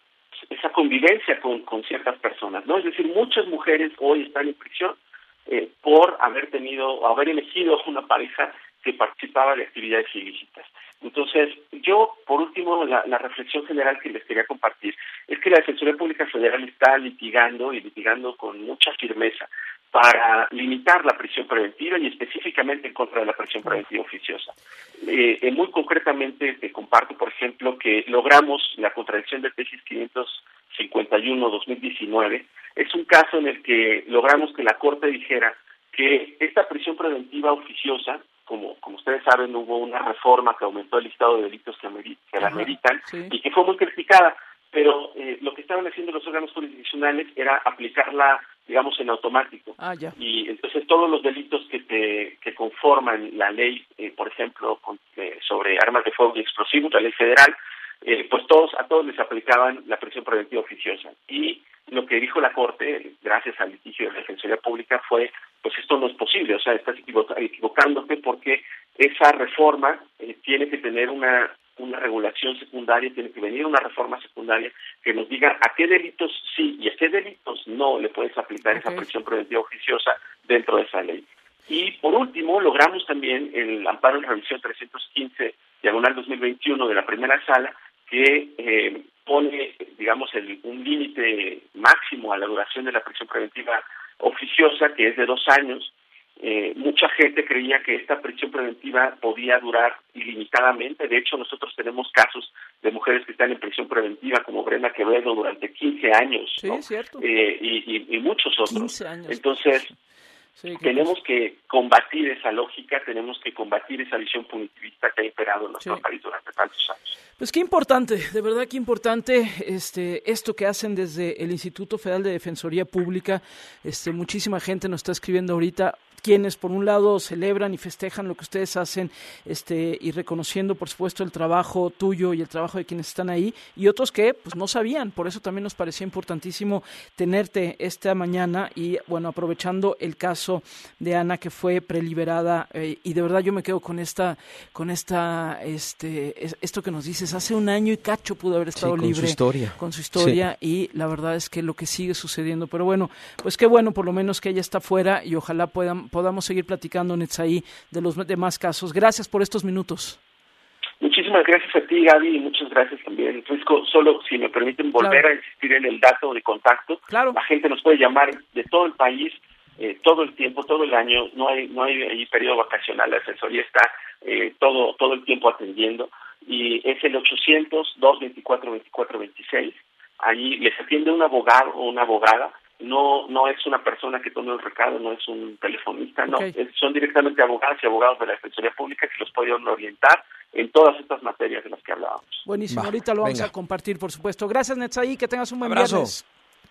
esa convivencia con, con ciertas personas, ¿no? Es decir, muchas mujeres hoy están en prisión eh, por haber tenido, haber elegido una pareja que participaba de actividades ilícitas. Entonces, yo, por último, la, la reflexión general que les quería compartir es que la Defensoría Pública Federal está litigando y litigando con mucha firmeza para limitar la prisión preventiva y específicamente en contra de la prisión preventiva oficiosa. Eh, eh, muy concretamente, te comparto, por ejemplo, que logramos la contradicción de tesis quinientos cincuenta y uno dos mil diecinueve. Es un caso en el que logramos que la Corte dijera que esta prisión preventiva oficiosa, como como ustedes saben, hubo una reforma que aumentó el listado de delitos que, amerit, que la ameritan sí. y que fue muy criticada, pero eh, lo que estaban haciendo los órganos jurisdiccionales era aplicarla, digamos, en automático. Ah, ya. Y entonces todos los delitos que te que conforman la ley, eh, por ejemplo, con, eh, sobre armas de fuego y explosivos, la ley federal, eh, pues todos a todos les aplicaban la prisión preventiva oficiosa. Y lo que dijo la Corte, gracias al litigio de la Defensoría Pública, fue, pues esto no es posible, o sea, estás equivocándote porque esa reforma eh, tiene que tener una una regulación secundaria, tiene que venir una reforma secundaria que nos diga a qué delitos sí y a qué delitos no le puedes aplicar okay. esa prisión preventiva oficiosa dentro de esa ley. Y por último, logramos también el amparo en revisión trescientos quince, diagonal dos mil veintiuno de la primera sala, que eh, pone, digamos, el, un límite máximo a la duración de la prisión preventiva oficiosa, que es de dos años. Eh, mucha gente creía que esta prisión preventiva podía durar ilimitadamente. De hecho, nosotros tenemos casos de mujeres que están en prisión preventiva, como Brenda Quevedo, durante quince años, sí, ¿no? cierto. Eh, y, y, y muchos otros. quince años. Entonces, sí, tenemos pues... que combatir esa lógica, tenemos que combatir esa visión punitivista que ha imperado en nuestro sí. país durante tantos años. Pues qué importante, de verdad qué importante este esto que hacen desde el Instituto Federal de Defensoría Pública. Este muchísima gente nos está escribiendo ahorita, quienes por un lado celebran y festejan lo que ustedes hacen, este y reconociendo por supuesto el trabajo tuyo y el trabajo de quienes están ahí, y otros que pues no sabían. Por eso también nos parecía importantísimo tenerte esta mañana y bueno, aprovechando el caso de Ana, que fue preliberada, eh, y de verdad yo me quedo con esta con esta este esto que nos dices, hace un año y cacho pudo haber estado sí, con libre su historia. con su historia sí. Y la verdad es que lo que sigue sucediendo, pero bueno, pues qué bueno por lo menos que ella está fuera y ojalá puedan podamos seguir platicando, Netzaí, de los demás casos. Gracias por estos minutos. Muchísimas gracias a ti, Gaby, y muchas gracias también, Frisco. Solo, si me permiten volver claro. a insistir en el dato de contacto, claro. la gente nos puede llamar de todo el país, eh, todo el tiempo, todo el año, no hay no hay, hay periodo vacacional, la asesoría está eh, todo todo el tiempo atendiendo, y es el ochocientos, dos veinticuatro, veinticuatro veintiséis. Allí les atiende un abogado o una abogada. No no es una persona que tome un recado, no es un telefonista, no, okay. es, son directamente abogadas y abogados de la Defensoría Pública que los pueden orientar en todas estas materias de las que hablábamos. Buenísimo, Va, ahorita lo vamos venga. a compartir, por supuesto. Gracias, Netzaí, que tengas un buen Abrazo. viernes.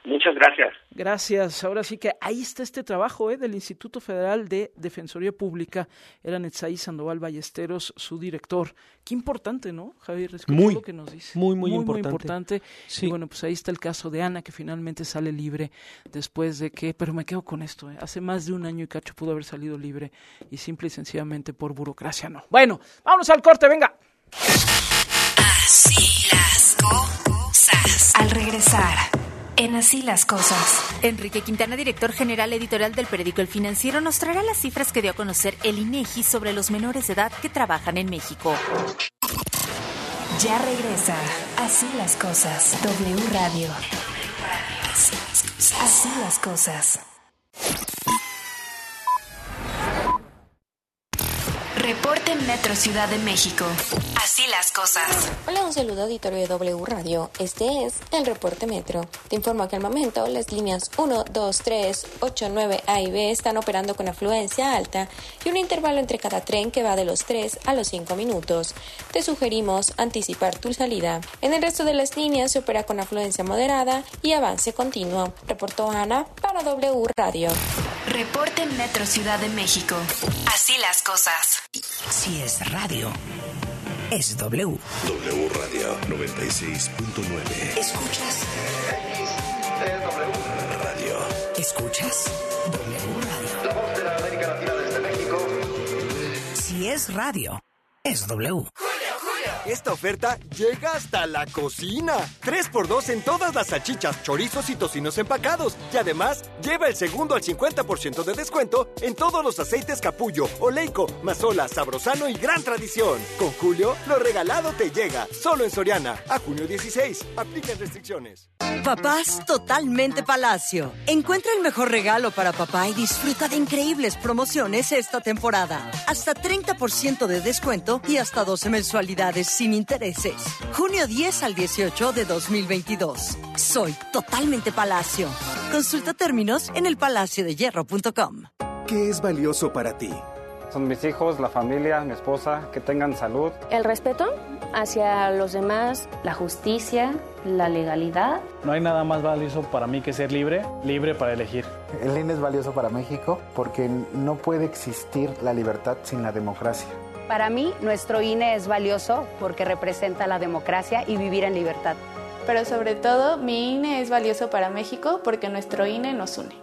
Muchas gracias. Gracias. Ahora sí que ahí está este trabajo ¿eh? del Instituto Federal de Defensoría Pública. Era Netzaí Sandoval Ballesteros, su director. Qué importante, ¿no, Javier? Escuchó muy, lo que nos dice. Muy, muy, muy importante. Muy importante. Sí. Y bueno, pues ahí está el caso de Ana, que finalmente sale libre después de que, pero me quedo con esto, ¿eh? hace más de un año y cacho pudo haber salido libre y simple y sencillamente por burocracia no. Bueno, vámonos al corte, venga. Así las cosas. Al regresar, en Así las cosas. Enrique Quintana, director general editorial del periódico El Financiero, nos traerá las cifras que dio a conocer el INEGI sobre los menores de edad que trabajan en México. Ya regresa Así las cosas. W Radio. Así las cosas. Así las cosas. Reporte Metro Ciudad de México. Así las cosas. Hola, un saludo auditorio de W Radio. Este es el Reporte Metro. Te informo que al momento las líneas uno, dos, tres, ocho, nueve A y B están operando con afluencia alta y un intervalo entre cada tren que va de los tres a los cinco minutos. Te sugerimos anticipar tu salida. En el resto de las líneas se opera con afluencia moderada y avance continuo. Reportó Ana para W Radio. Reporte Metro Ciudad de México. Así las cosas. Si es radio, es W. W Radio noventa y seis punto nueve. ¿Escuchas? W Radio. ¿Escuchas? W Radio. La voz de la América Latina desde México. Si es radio, es W. Esta oferta llega hasta la cocina. tres por dos en todas las salchichas, chorizos y tocinos empacados. Y además, lleva el segundo al cincuenta por ciento de descuento en todos los aceites Capullo, Oleico, Mazola, Sabrosano y Gran Tradición. Con Julio, lo regalado te llega. Solo en Soriana. A junio dieciséis. Aplican restricciones. Papás Totalmente Palacio. Encuentra el mejor regalo para papá y disfruta de increíbles promociones esta temporada. Hasta treinta por ciento de descuento y hasta doce mensualidades sin intereses. Junio diez al dieciocho de dos mil veintidós. Soy Totalmente Palacio. Consulta términos en el palacio de hierro punto com. ¿Qué es valioso para ti? Son mis hijos, la familia, mi esposa, que tengan salud. El respeto hacia los demás, la justicia, la legalidad. No hay nada más valioso para mí que ser libre, libre para elegir. El I N E es valioso para México porque no puede existir la libertad sin la democracia. Para mí, nuestro I N E es valioso porque representa la democracia y vivir en libertad. Pero sobre todo, mi I N E es valioso para México porque nuestro I N E nos une.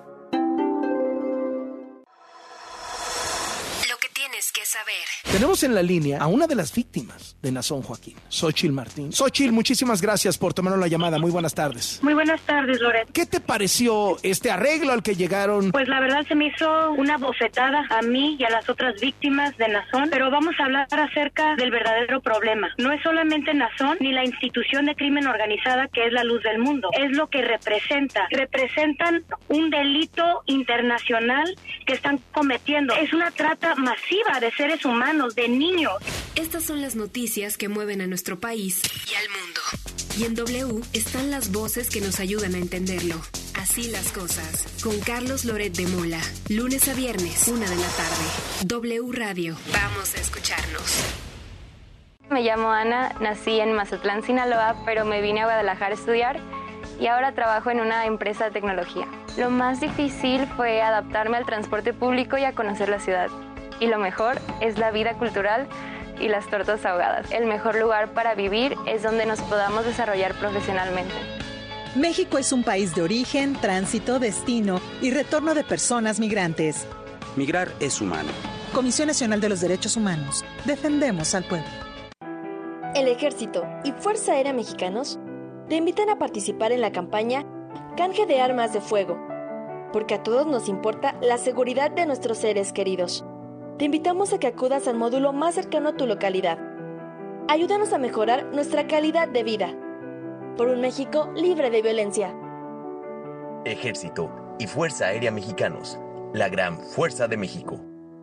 Que saber. Tenemos en la línea a una de las víctimas de Nazón Joaquín, Xochitl Martín. Xochitl, muchísimas gracias por tomarnos la llamada. Muy buenas tardes. Muy buenas tardes, Loret. ¿Qué te pareció este arreglo al que llegaron? Pues la verdad se me hizo una bofetada a mí y a las otras víctimas de Nazón, pero vamos a hablar acerca del verdadero problema. No es solamente Nazón ni la institución de crimen organizada que es la luz del mundo, es lo que representa. Representan un delito internacional que están cometiendo. Es una trata masiva de seres humanos, de niños. Estas son las noticias que mueven a nuestro país y al mundo. Y en W están las voces que nos ayudan a entenderlo. Así las cosas. Con Carlos Loret de Mola. Lunes a viernes, una de la tarde. W Radio. Vamos a escucharnos. Me llamo Ana, nací en Mazatlán, Sinaloa, pero me vine a Guadalajara a estudiar y ahora trabajo en una empresa de tecnología. Lo más difícil fue adaptarme al transporte público y a conocer la ciudad. Y lo mejor es la vida cultural y las tortas ahogadas. El mejor lugar para vivir es donde nos podamos desarrollar profesionalmente. México es un país de origen, tránsito, destino y retorno de personas migrantes. Migrar es humano. Comisión Nacional de los Derechos Humanos. Defendemos al pueblo. El Ejército y Fuerza Aérea Mexicanos te invitan a participar en la campaña Canje de Armas de Fuego, porque a todos nos importa la seguridad de nuestros seres queridos. Te invitamos a que acudas al módulo más cercano a tu localidad. Ayúdanos a mejorar nuestra calidad de vida. Por un México libre de violencia. Ejército y Fuerza Aérea Mexicanos. La gran fuerza de México.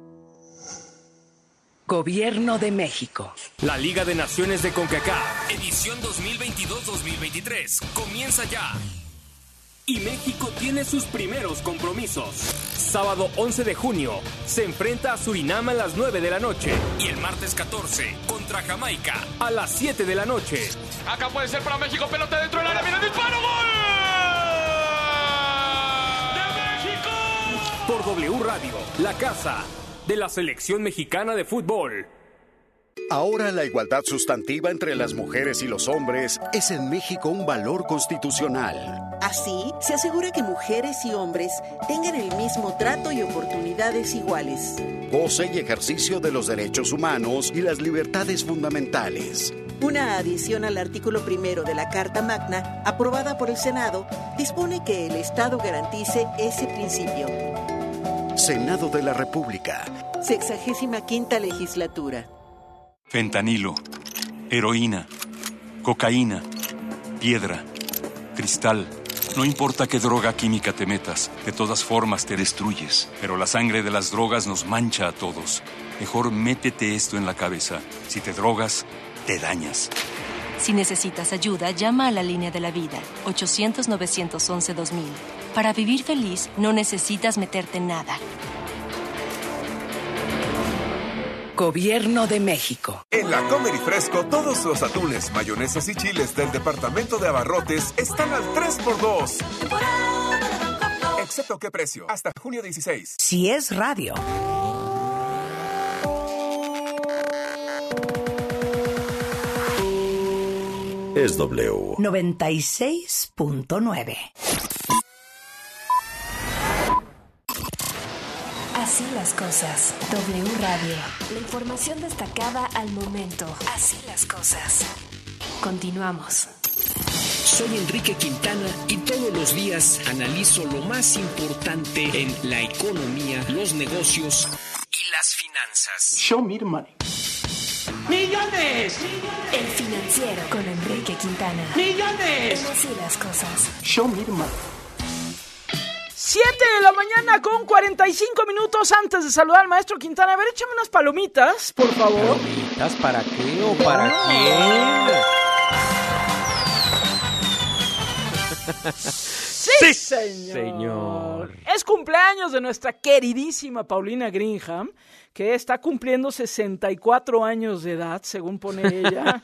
Gobierno de México. La Liga de Naciones de CONCACAF, edición dos mil veintidós dos mil veintitrés, comienza ya. Y México tiene sus primeros compromisos. Sábado once de junio, se enfrenta a Surinam a las nueve de la noche. Y el martes catorce, contra Jamaica, a las siete de la noche. Acá puede ser para México, pelota dentro del área, viene el disparo, ¡gol! por W Radio, la casa de la selección mexicana de fútbol. Ahora la igualdad sustantiva entre las mujeres y los hombres es en México un valor constitucional. Así, se asegura que mujeres y hombres tengan el mismo trato y oportunidades iguales. Goce y ejercicio de los derechos humanos y las libertades fundamentales. Una adición al artículo primero de la Carta Magna, aprobada por el Senado, dispone que el Estado garantice ese principio. Senado de la República. Sexagésima quinta legislatura. Fentanilo, heroína, cocaína, piedra, cristal. No importa qué droga química te metas, de todas formas te destruyes. Pero la sangre de las drogas nos mancha a todos. Mejor métete esto en la cabeza. Si te drogas, te dañas. Si necesitas ayuda, llama a la línea de la vida, ochocientos, novecientos once, dos mil. Para vivir feliz, no necesitas meterte en nada. Gobierno de México. En la Comer y Fresco, todos los atunes, mayonesas y chiles del departamento de abarrotes están al tres por dos. Excepto qué precio, hasta junio dieciséis. Si es radio. Es W. noventa y seis punto nueve. Así las cosas. W Radio. La información destacada al momento. Así las cosas. Continuamos. Soy Enrique Quintana y todos los días analizo lo más importante en la economía, los negocios y las finanzas. Show me the money. ¡Millones! El Financiero con Enrique Quintana. ¡Millones! Así las cosas. Show me the money. siete de la mañana con cuarenta y cinco minutos antes de saludar al maestro Quintana. A ver, échame unas palomitas, por favor. ¿Palomitas para qué o para quién? Sí, sí señor. señor. Es cumpleaños de nuestra queridísima Paulina Greenham, que está cumpliendo sesenta y cuatro años de edad, según pone ella.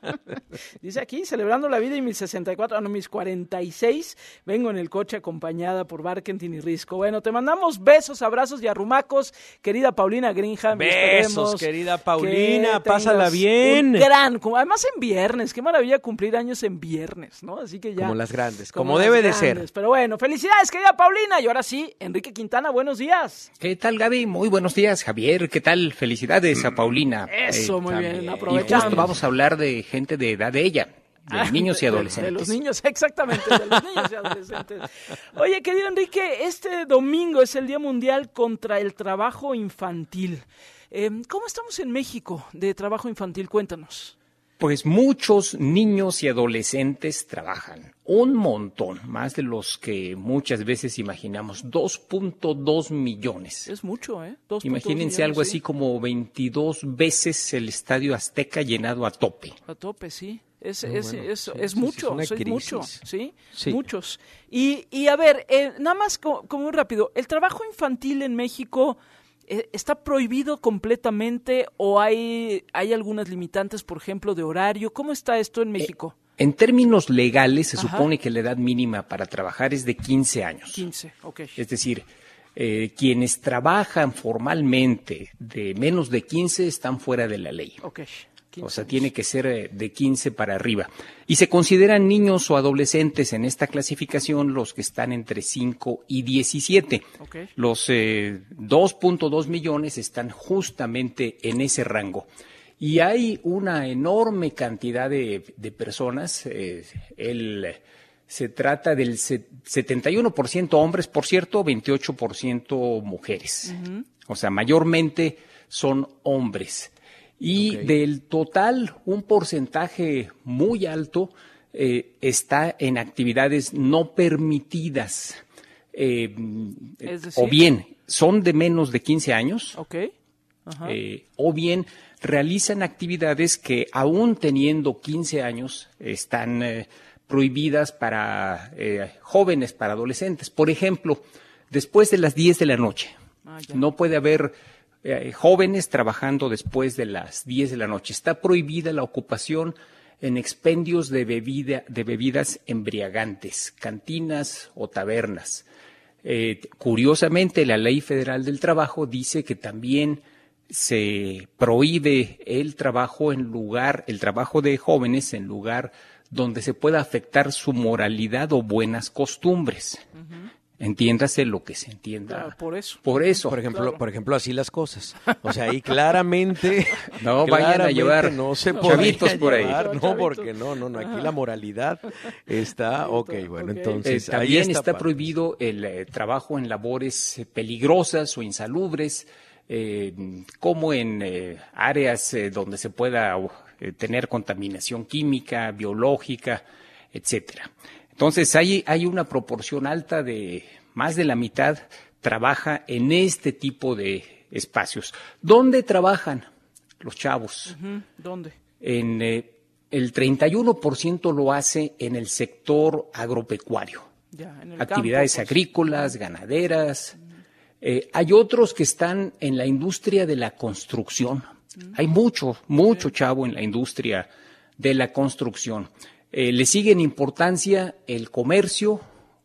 Dice aquí, celebrando la vida y mis sesenta y cuatro, no, mis cuarenta y seis, vengo en el coche acompañada por Barkentin y Risco. Bueno, te mandamos besos, abrazos y arrumacos, querida Paulina Greenham. Besos, querida Paulina, pásala bien. Un gran, además en viernes, qué maravilla cumplir años en viernes, ¿no? Así que ya. Como las grandes, como, como debe grandes. de ser. Pero bueno, felicidades, querida Paulina. Y ahora sí, Enrique Quintana, buenos días. ¿Qué tal, Gaby? Muy buenos días, Javier. ¿Qué tal? Felicidades a Paulina. Eso, eh, muy también. bien, aprovechamos. Y justo vamos a hablar de gente de edad de ella, de ah, niños y adolescentes. De, de los niños, exactamente, de los niños y adolescentes. Oye, querido Enrique, este domingo es el Día Mundial contra el Trabajo Infantil. Eh, ¿Cómo estamos en México de trabajo infantil? Cuéntanos. Pues muchos niños y adolescentes trabajan, un montón, más de los que muchas veces imaginamos, dos punto dos millones. Es mucho, ¿eh? Imagínense millones, algo sí. así como veintidós veces el Estadio Azteca llenado a tope. A tope, sí. Es, no, es, bueno, es, sí, es sí, mucho, es, es mucho, ¿sí? sí. Muchos. Y, y a ver, eh, nada más como, como muy rápido, ¿el trabajo infantil en México está prohibido completamente o hay, hay algunas limitantes, por ejemplo, de horario? ¿Cómo está esto en México? Eh, en términos legales se Ajá. supone que la edad mínima para trabajar es de quince años. quince, ok. Es decir, eh, quienes trabajan formalmente de menos de quince están fuera de la ley. Ok. O sea, tiene que ser de quince para arriba. Y se consideran niños o adolescentes en esta clasificación los que están entre cinco y diecisiete. Okay. Los eh, dos punto dos millones están justamente en ese rango. Y hay una enorme cantidad de, de personas. Eh, el, se trata del setenta y uno por ciento hombres, por cierto, veintiocho por ciento mujeres. Uh-huh. O sea, mayormente son hombres. Y okay. del total, un porcentaje muy alto eh, está en actividades no permitidas. Eh, ¿Es decir? O bien son de menos de quince años, okay. Ajá. Eh, o bien realizan actividades que aún teniendo quince años están eh, prohibidas para eh, jóvenes, para adolescentes. Por ejemplo, después de las diez de la noche, ah, no puede haber Eh, jóvenes trabajando después de las diez de la noche. Está prohibida la ocupación en expendios de, bebida, de bebidas embriagantes, cantinas o tabernas. Eh, curiosamente, la Ley Federal del Trabajo dice que también se prohíbe el trabajo en lugar, el trabajo de jóvenes en lugar donde se pueda afectar su moralidad o buenas costumbres. Uh-huh. Entiéndase lo que se entienda. Claro, por eso. Por eso. Por ejemplo, claro. por ejemplo, así las cosas. O sea, ahí claramente no claramente vayan a llevar no se chavitos por ahí. Llevar, no, porque no, no, no, aquí la moralidad está, ok, bueno, okay. entonces eh, también ahí está, está prohibido el eh, trabajo en labores eh, peligrosas o insalubres, eh, como en eh, áreas eh, donde se pueda eh, tener contaminación química, biológica, etcétera. Entonces, hay, hay una proporción alta de más de la mitad trabaja en este tipo de espacios. ¿Dónde trabajan los chavos? Uh-huh. ¿Dónde? En, eh, el treinta y uno por ciento lo hace en el sector agropecuario. Ya, en el Actividades campo, pues. agrícolas, ganaderas. Uh-huh. Eh, hay otros que están en la industria de la construcción. Uh-huh. Hay mucho, mucho sí. chavo en la industria de la construcción. Eh, le sigue en importancia el comercio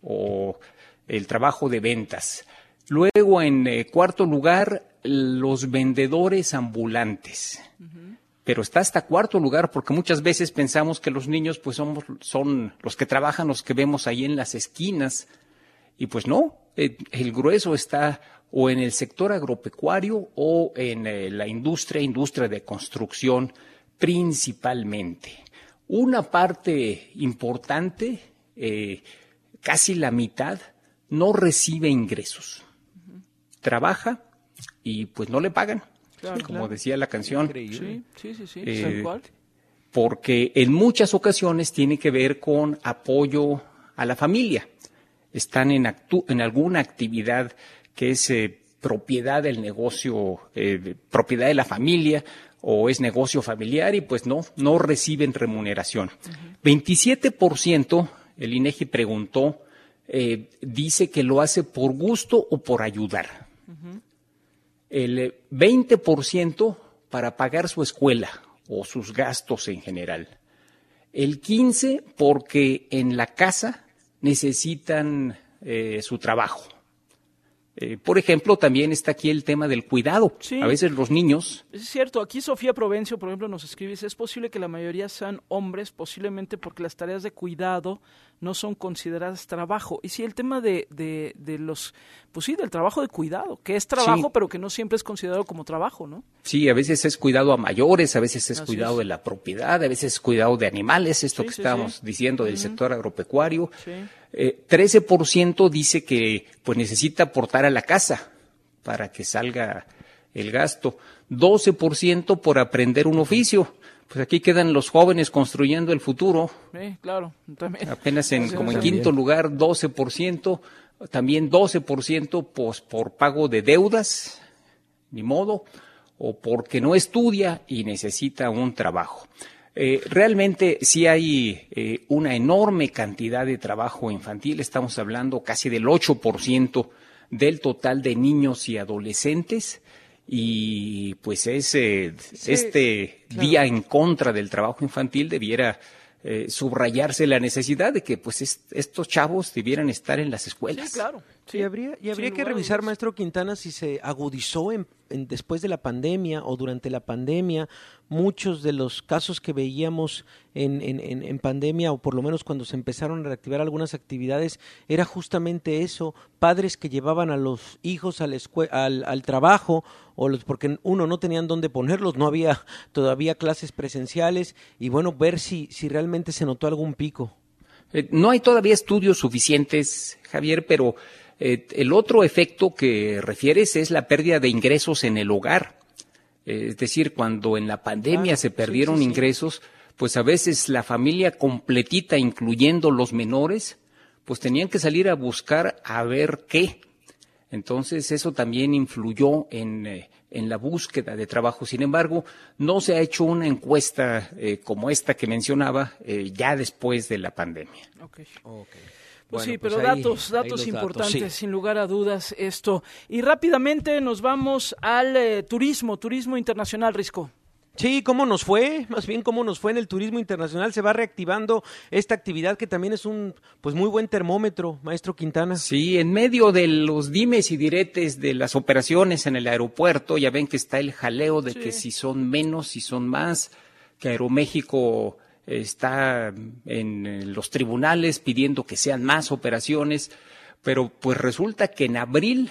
o el trabajo de ventas. Luego, en eh, cuarto lugar, los vendedores ambulantes. Uh-huh. Pero está hasta cuarto lugar porque muchas veces pensamos que los niños pues somos, son los que trabajan, los que vemos ahí en las esquinas. Y pues no, eh, el grueso está o en el sector agropecuario o en eh, la industria, industria de construcción principalmente. Una parte importante, eh, casi la mitad, no recibe ingresos. Uh-huh. Trabaja y pues no le pagan, claro, como claro. decía la canción. Sí, sí, sí, sí. Eh, porque en muchas ocasiones tiene que ver con apoyo a la familia. Están en, actu- en alguna actividad que es eh, propiedad del negocio, eh, propiedad de la familia, o es negocio familiar y pues no, no reciben remuneración. Uh-huh. veintisiete por ciento, el INEGI preguntó, eh, dice que lo hace por gusto o por ayudar. Uh-huh. El veinte por ciento para pagar su escuela o sus gastos en general. El quince por ciento porque en la casa necesitan eh, su trabajo. Eh, por ejemplo, también está aquí el tema del cuidado. Sí. A veces los niños... Es cierto, aquí Sofía Provencio, por ejemplo, nos escribe, es posible que la mayoría sean hombres, posiblemente porque las tareas de cuidado no son consideradas trabajo. Y sí, el tema de, de, de los, pues sí, del trabajo de cuidado, que es trabajo, sí. pero que no siempre es considerado como trabajo, ¿no? Sí, a veces es cuidado a mayores, a veces es Así cuidado es. de la propiedad, a veces es cuidado de animales, esto sí, que sí, estábamos sí. diciendo del uh-huh. sector agropecuario. Sí. Eh, trece por ciento dice que pues necesita aportar a la casa para que salga el gasto. doce por ciento por aprender un oficio. Pues aquí quedan los jóvenes construyendo el futuro. Sí, claro, también. Apenas en, sí, como en también. quinto lugar, doce por ciento. También doce por ciento pues, por pago de deudas, ni modo, o porque no estudia y necesita un trabajo. Eh, realmente sí hay eh, una enorme cantidad de trabajo infantil. Estamos hablando casi del ocho por ciento del total de niños y adolescentes. Y pues ese, sí, este claro. día en contra del trabajo infantil debiera eh, subrayarse la necesidad de que pues est- estos chavos debieran estar en las escuelas. Sí, claro. Sí. Y habría, y habría que revisar, maestro Quintana, si se agudizó en, en, después de la pandemia o durante la pandemia. Muchos de los casos que veíamos en, en, en, en pandemia, o por lo menos cuando se empezaron a reactivar algunas actividades, era justamente eso, padres que llevaban a los hijos al, escue- al, al trabajo, o los, porque uno, no tenían dónde ponerlos, no había todavía clases presenciales, y bueno, ver si, si realmente se notó algún pico. Eh, no hay todavía estudios suficientes, Javier, pero eh, el otro efecto que refieres es la pérdida de ingresos en el hogar. Es decir, cuando en la pandemia claro, se perdieron sí, sí, ingresos, sí. pues a veces la familia completita, incluyendo los menores, pues tenían que salir a buscar a ver qué. Entonces eso también influyó en, eh, en la búsqueda de trabajo. Sin embargo, no se ha hecho una encuesta eh, como esta que mencionaba eh, ya después de la pandemia. Okay. Okay. Pues bueno, sí, pero pues ahí, datos, datos importantes, datos, sí. sin lugar a dudas, esto. Y rápidamente nos vamos al eh, turismo, turismo internacional, Risco. Sí, ¿cómo nos fue? Más bien, ¿cómo nos fue en el turismo internacional? Se va reactivando esta actividad que también es un pues muy buen termómetro, maestro Quintana. Sí, en medio de los dimes y diretes de las operaciones en el aeropuerto, ya ven que está el jaleo de sí. que si son menos, si son más, que Aeroméxico está en los tribunales pidiendo que sean más operaciones, pero pues resulta que en abril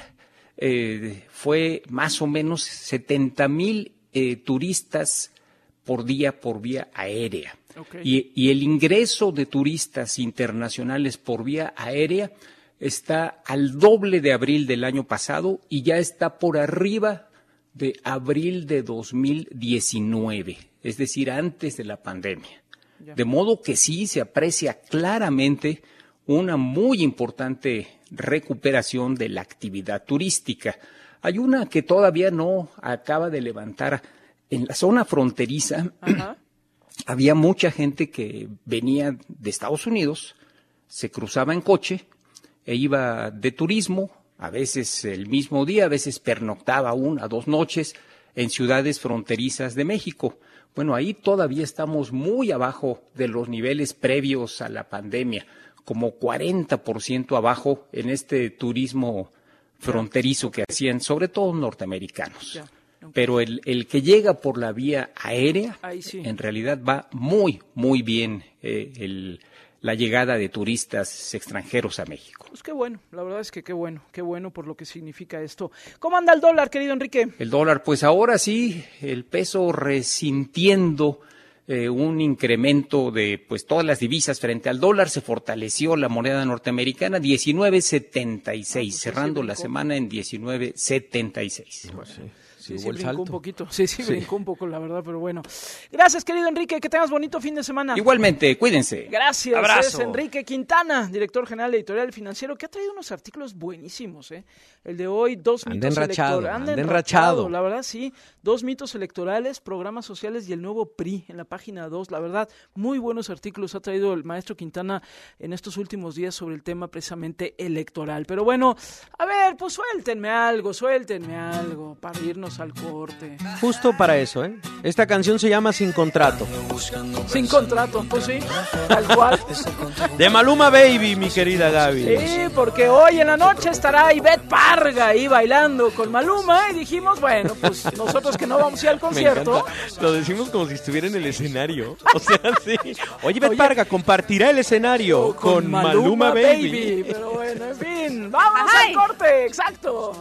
eh, fue más o menos setenta mil Eh, turistas por día por vía aérea. Okay. Y, y el ingreso de turistas internacionales por vía aérea está al doble de abril del año pasado y ya está por arriba de abril de dos mil diecinueve, es decir, antes de la pandemia. Ya. De modo que sí se aprecia claramente una muy importante recuperación de la actividad turística. Hay una que todavía no acaba de levantar. En la zona fronteriza Ajá. había mucha gente que venía de Estados Unidos, se cruzaba en coche e iba de turismo, a veces el mismo día, a veces pernoctaba una, dos noches en ciudades fronterizas de México. Bueno, ahí todavía estamos muy abajo de los niveles previos a la pandemia, como cuarenta por ciento abajo en este turismo fronterizo que hacían, sobre todo norteamericanos. Ya, okay. Pero el, el que llega por la vía aérea, sí. en realidad va muy, muy bien eh, el, la llegada de turistas extranjeros a México. Pues qué bueno, la verdad es que qué bueno, qué bueno por lo que significa esto. ¿Cómo anda el dólar, querido Enrique? El dólar, pues ahora sí, el peso resintiendo Eh, un incremento de pues todas las divisas frente al dólar, se fortaleció la moneda norteamericana, diecinueve setenta y seis, ah, pues cerrando sí, la semana en diecinueve setenta y seis. Pues sí. Sí, sí, brincó un poquito. Sí, sí, sí, brincó un poco, la verdad, pero bueno. Gracias, querido Enrique, que tengas bonito fin de semana. Igualmente, cuídense. Gracias. Abrazo. Es Enrique Quintana, director general de Editorial Financiero, que ha traído unos artículos buenísimos, ¿eh? El de hoy, dos anda mitos enrachado, electorales. Anda enrachado. La verdad, sí. Dos mitos electorales, programas sociales y el nuevo P R I en la página dos. La verdad, muy buenos artículos ha traído el maestro Quintana en estos últimos días sobre el tema precisamente electoral. Pero bueno, a ver, pues suéltenme algo, suéltenme algo para irnos al corte. Justo para eso, ¿eh? Esta canción se llama Sin Contrato. Sin Contrato, pues sí, tal cual. De Maluma Baby, mi querida Gaby. Sí, porque hoy en la noche estará Ivette Parga ahí bailando con Maluma y dijimos, bueno, pues nosotros que no vamos a ir al concierto. Lo decimos como si estuviera en el escenario. O sea, sí. Oye, Ivette Parga compartirá el escenario con, con Maluma, Maluma Baby. Baby. Pero bueno, en fin, vamos Ay. al corte, exacto.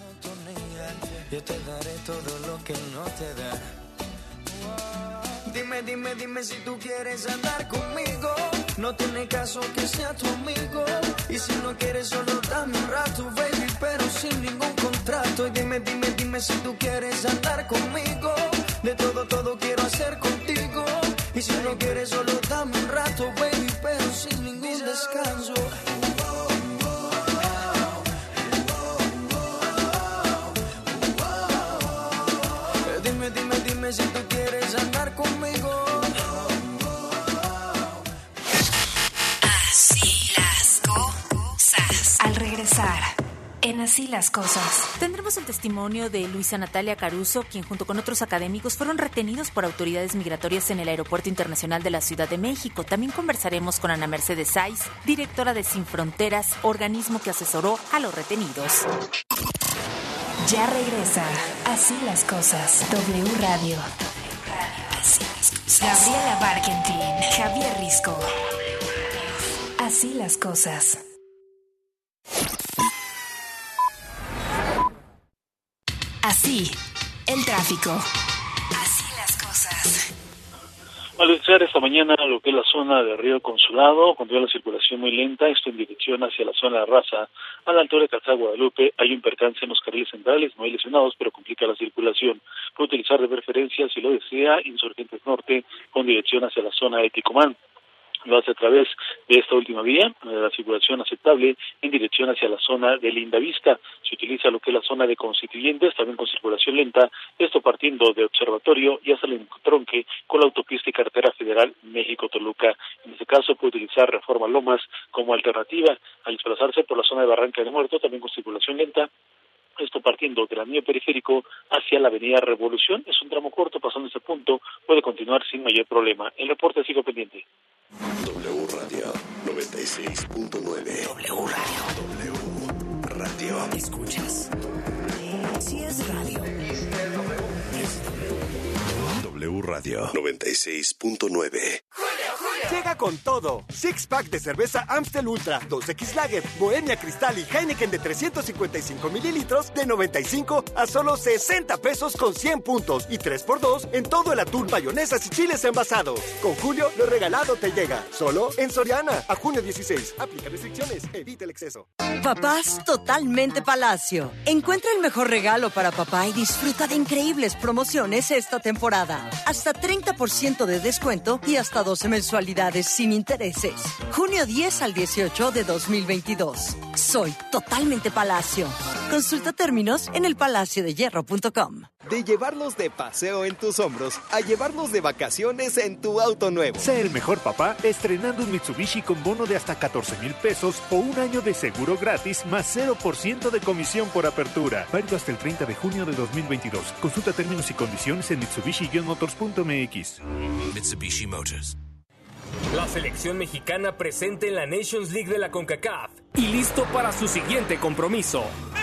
Yo te daré todo lo que no te da. Dime, dime, dime si tú quieres andar conmigo. No tiene caso que sea tu amigo. Y si no quieres solo dame un rato, baby, pero sin ningún contrato. Y dime, dime, dime si tú quieres andar conmigo. De todo, todo quiero hacer contigo. Y si no quieres solo dame un rato, baby, pero sin ningún descanso. Dime, dime, dime si tú quieres andar conmigo. Así las cosas. Al regresar, en Así las cosas, tendremos el testimonio de Luisa Natalia Caruso, quien junto con otros académicos fueron retenidos por autoridades migratorias en el Aeropuerto Internacional de la Ciudad de México. También conversaremos con Ana Mercedes Saiz, directora de Sin Fronteras, organismo que asesoró a los retenidos. Ya regresa Así las cosas. W Radio. Así las cosas. Gabriela Barkentin, Javier Risco. Así las cosas. Así, el tráfico. Así las cosas. Al iniciar esta mañana lo que es la zona de Río Consulado, continúa la circulación muy lenta, esto en dirección hacia la zona de Raza, a la altura de Calzada Guadalupe. Hay un percance en los carriles centrales, no hay lesionados, pero complica la circulación. Puede utilizar de preferencia, si lo desea, Insurgentes Norte, con dirección hacia la zona de Ticomán. Lo hace a través de esta última vía, la circulación aceptable en dirección hacia la zona de Lindavista. Se utiliza lo que es la zona de Constituyentes, también con circulación lenta, esto partiendo de Observatorio y hasta el entronque con la autopista y carretera federal México-Toluca. En este caso puede utilizar Reforma Lomas como alternativa al desplazarse por la zona de Barranca del Muerto, también con circulación lenta, esto partiendo saliendo del anillo periférico hacia la avenida Revolución. Es un tramo corto, pasando ese punto puede continuar sin mayor problema. El reporte sigo pendiente. W Radio noventa y seis punto nueve. W Radio. W Radio. ¿Escuchas? Sí es radio. W Radio noventa y seis punto nueve. Llega con todo. Six pack de cerveza Amstel Ultra, dos equis Lager, Bohemia Cristal y Heineken de trescientos cincuenta y cinco mililitros de noventa y cinco a solo sesenta pesos con cien puntos y tres por dos en todo el atún, mayonesas y chiles envasados. Con Julio, lo regalado te llega. Solo en Soriana. A junio dieciséis. Aplica restricciones. Evita el exceso. Papás totalmente Palacio. Encuentra el mejor regalo para papá y disfruta de increíbles promociones esta temporada. Hasta treinta por ciento de descuento y hasta doce mensualidades sin intereses. Junio diez al dieciocho de dos mil veintidós. Soy totalmente Palacio. Consulta términos en el palacio de hierro punto com. De llevarlos de paseo en tus hombros a llevarlos de vacaciones en tu auto nuevo. Sé el mejor papá estrenando un Mitsubishi con bono de hasta catorce mil pesos o un año de seguro gratis más cero por ciento de comisión por apertura. Válido hasta el treinta de junio de dos mil veintidós. Consulta términos y condiciones en mitsubishi motors punto m x. Mitsubishi Motors. La selección mexicana presente en la Nations League de la CONCACAF y listo para su siguiente compromiso.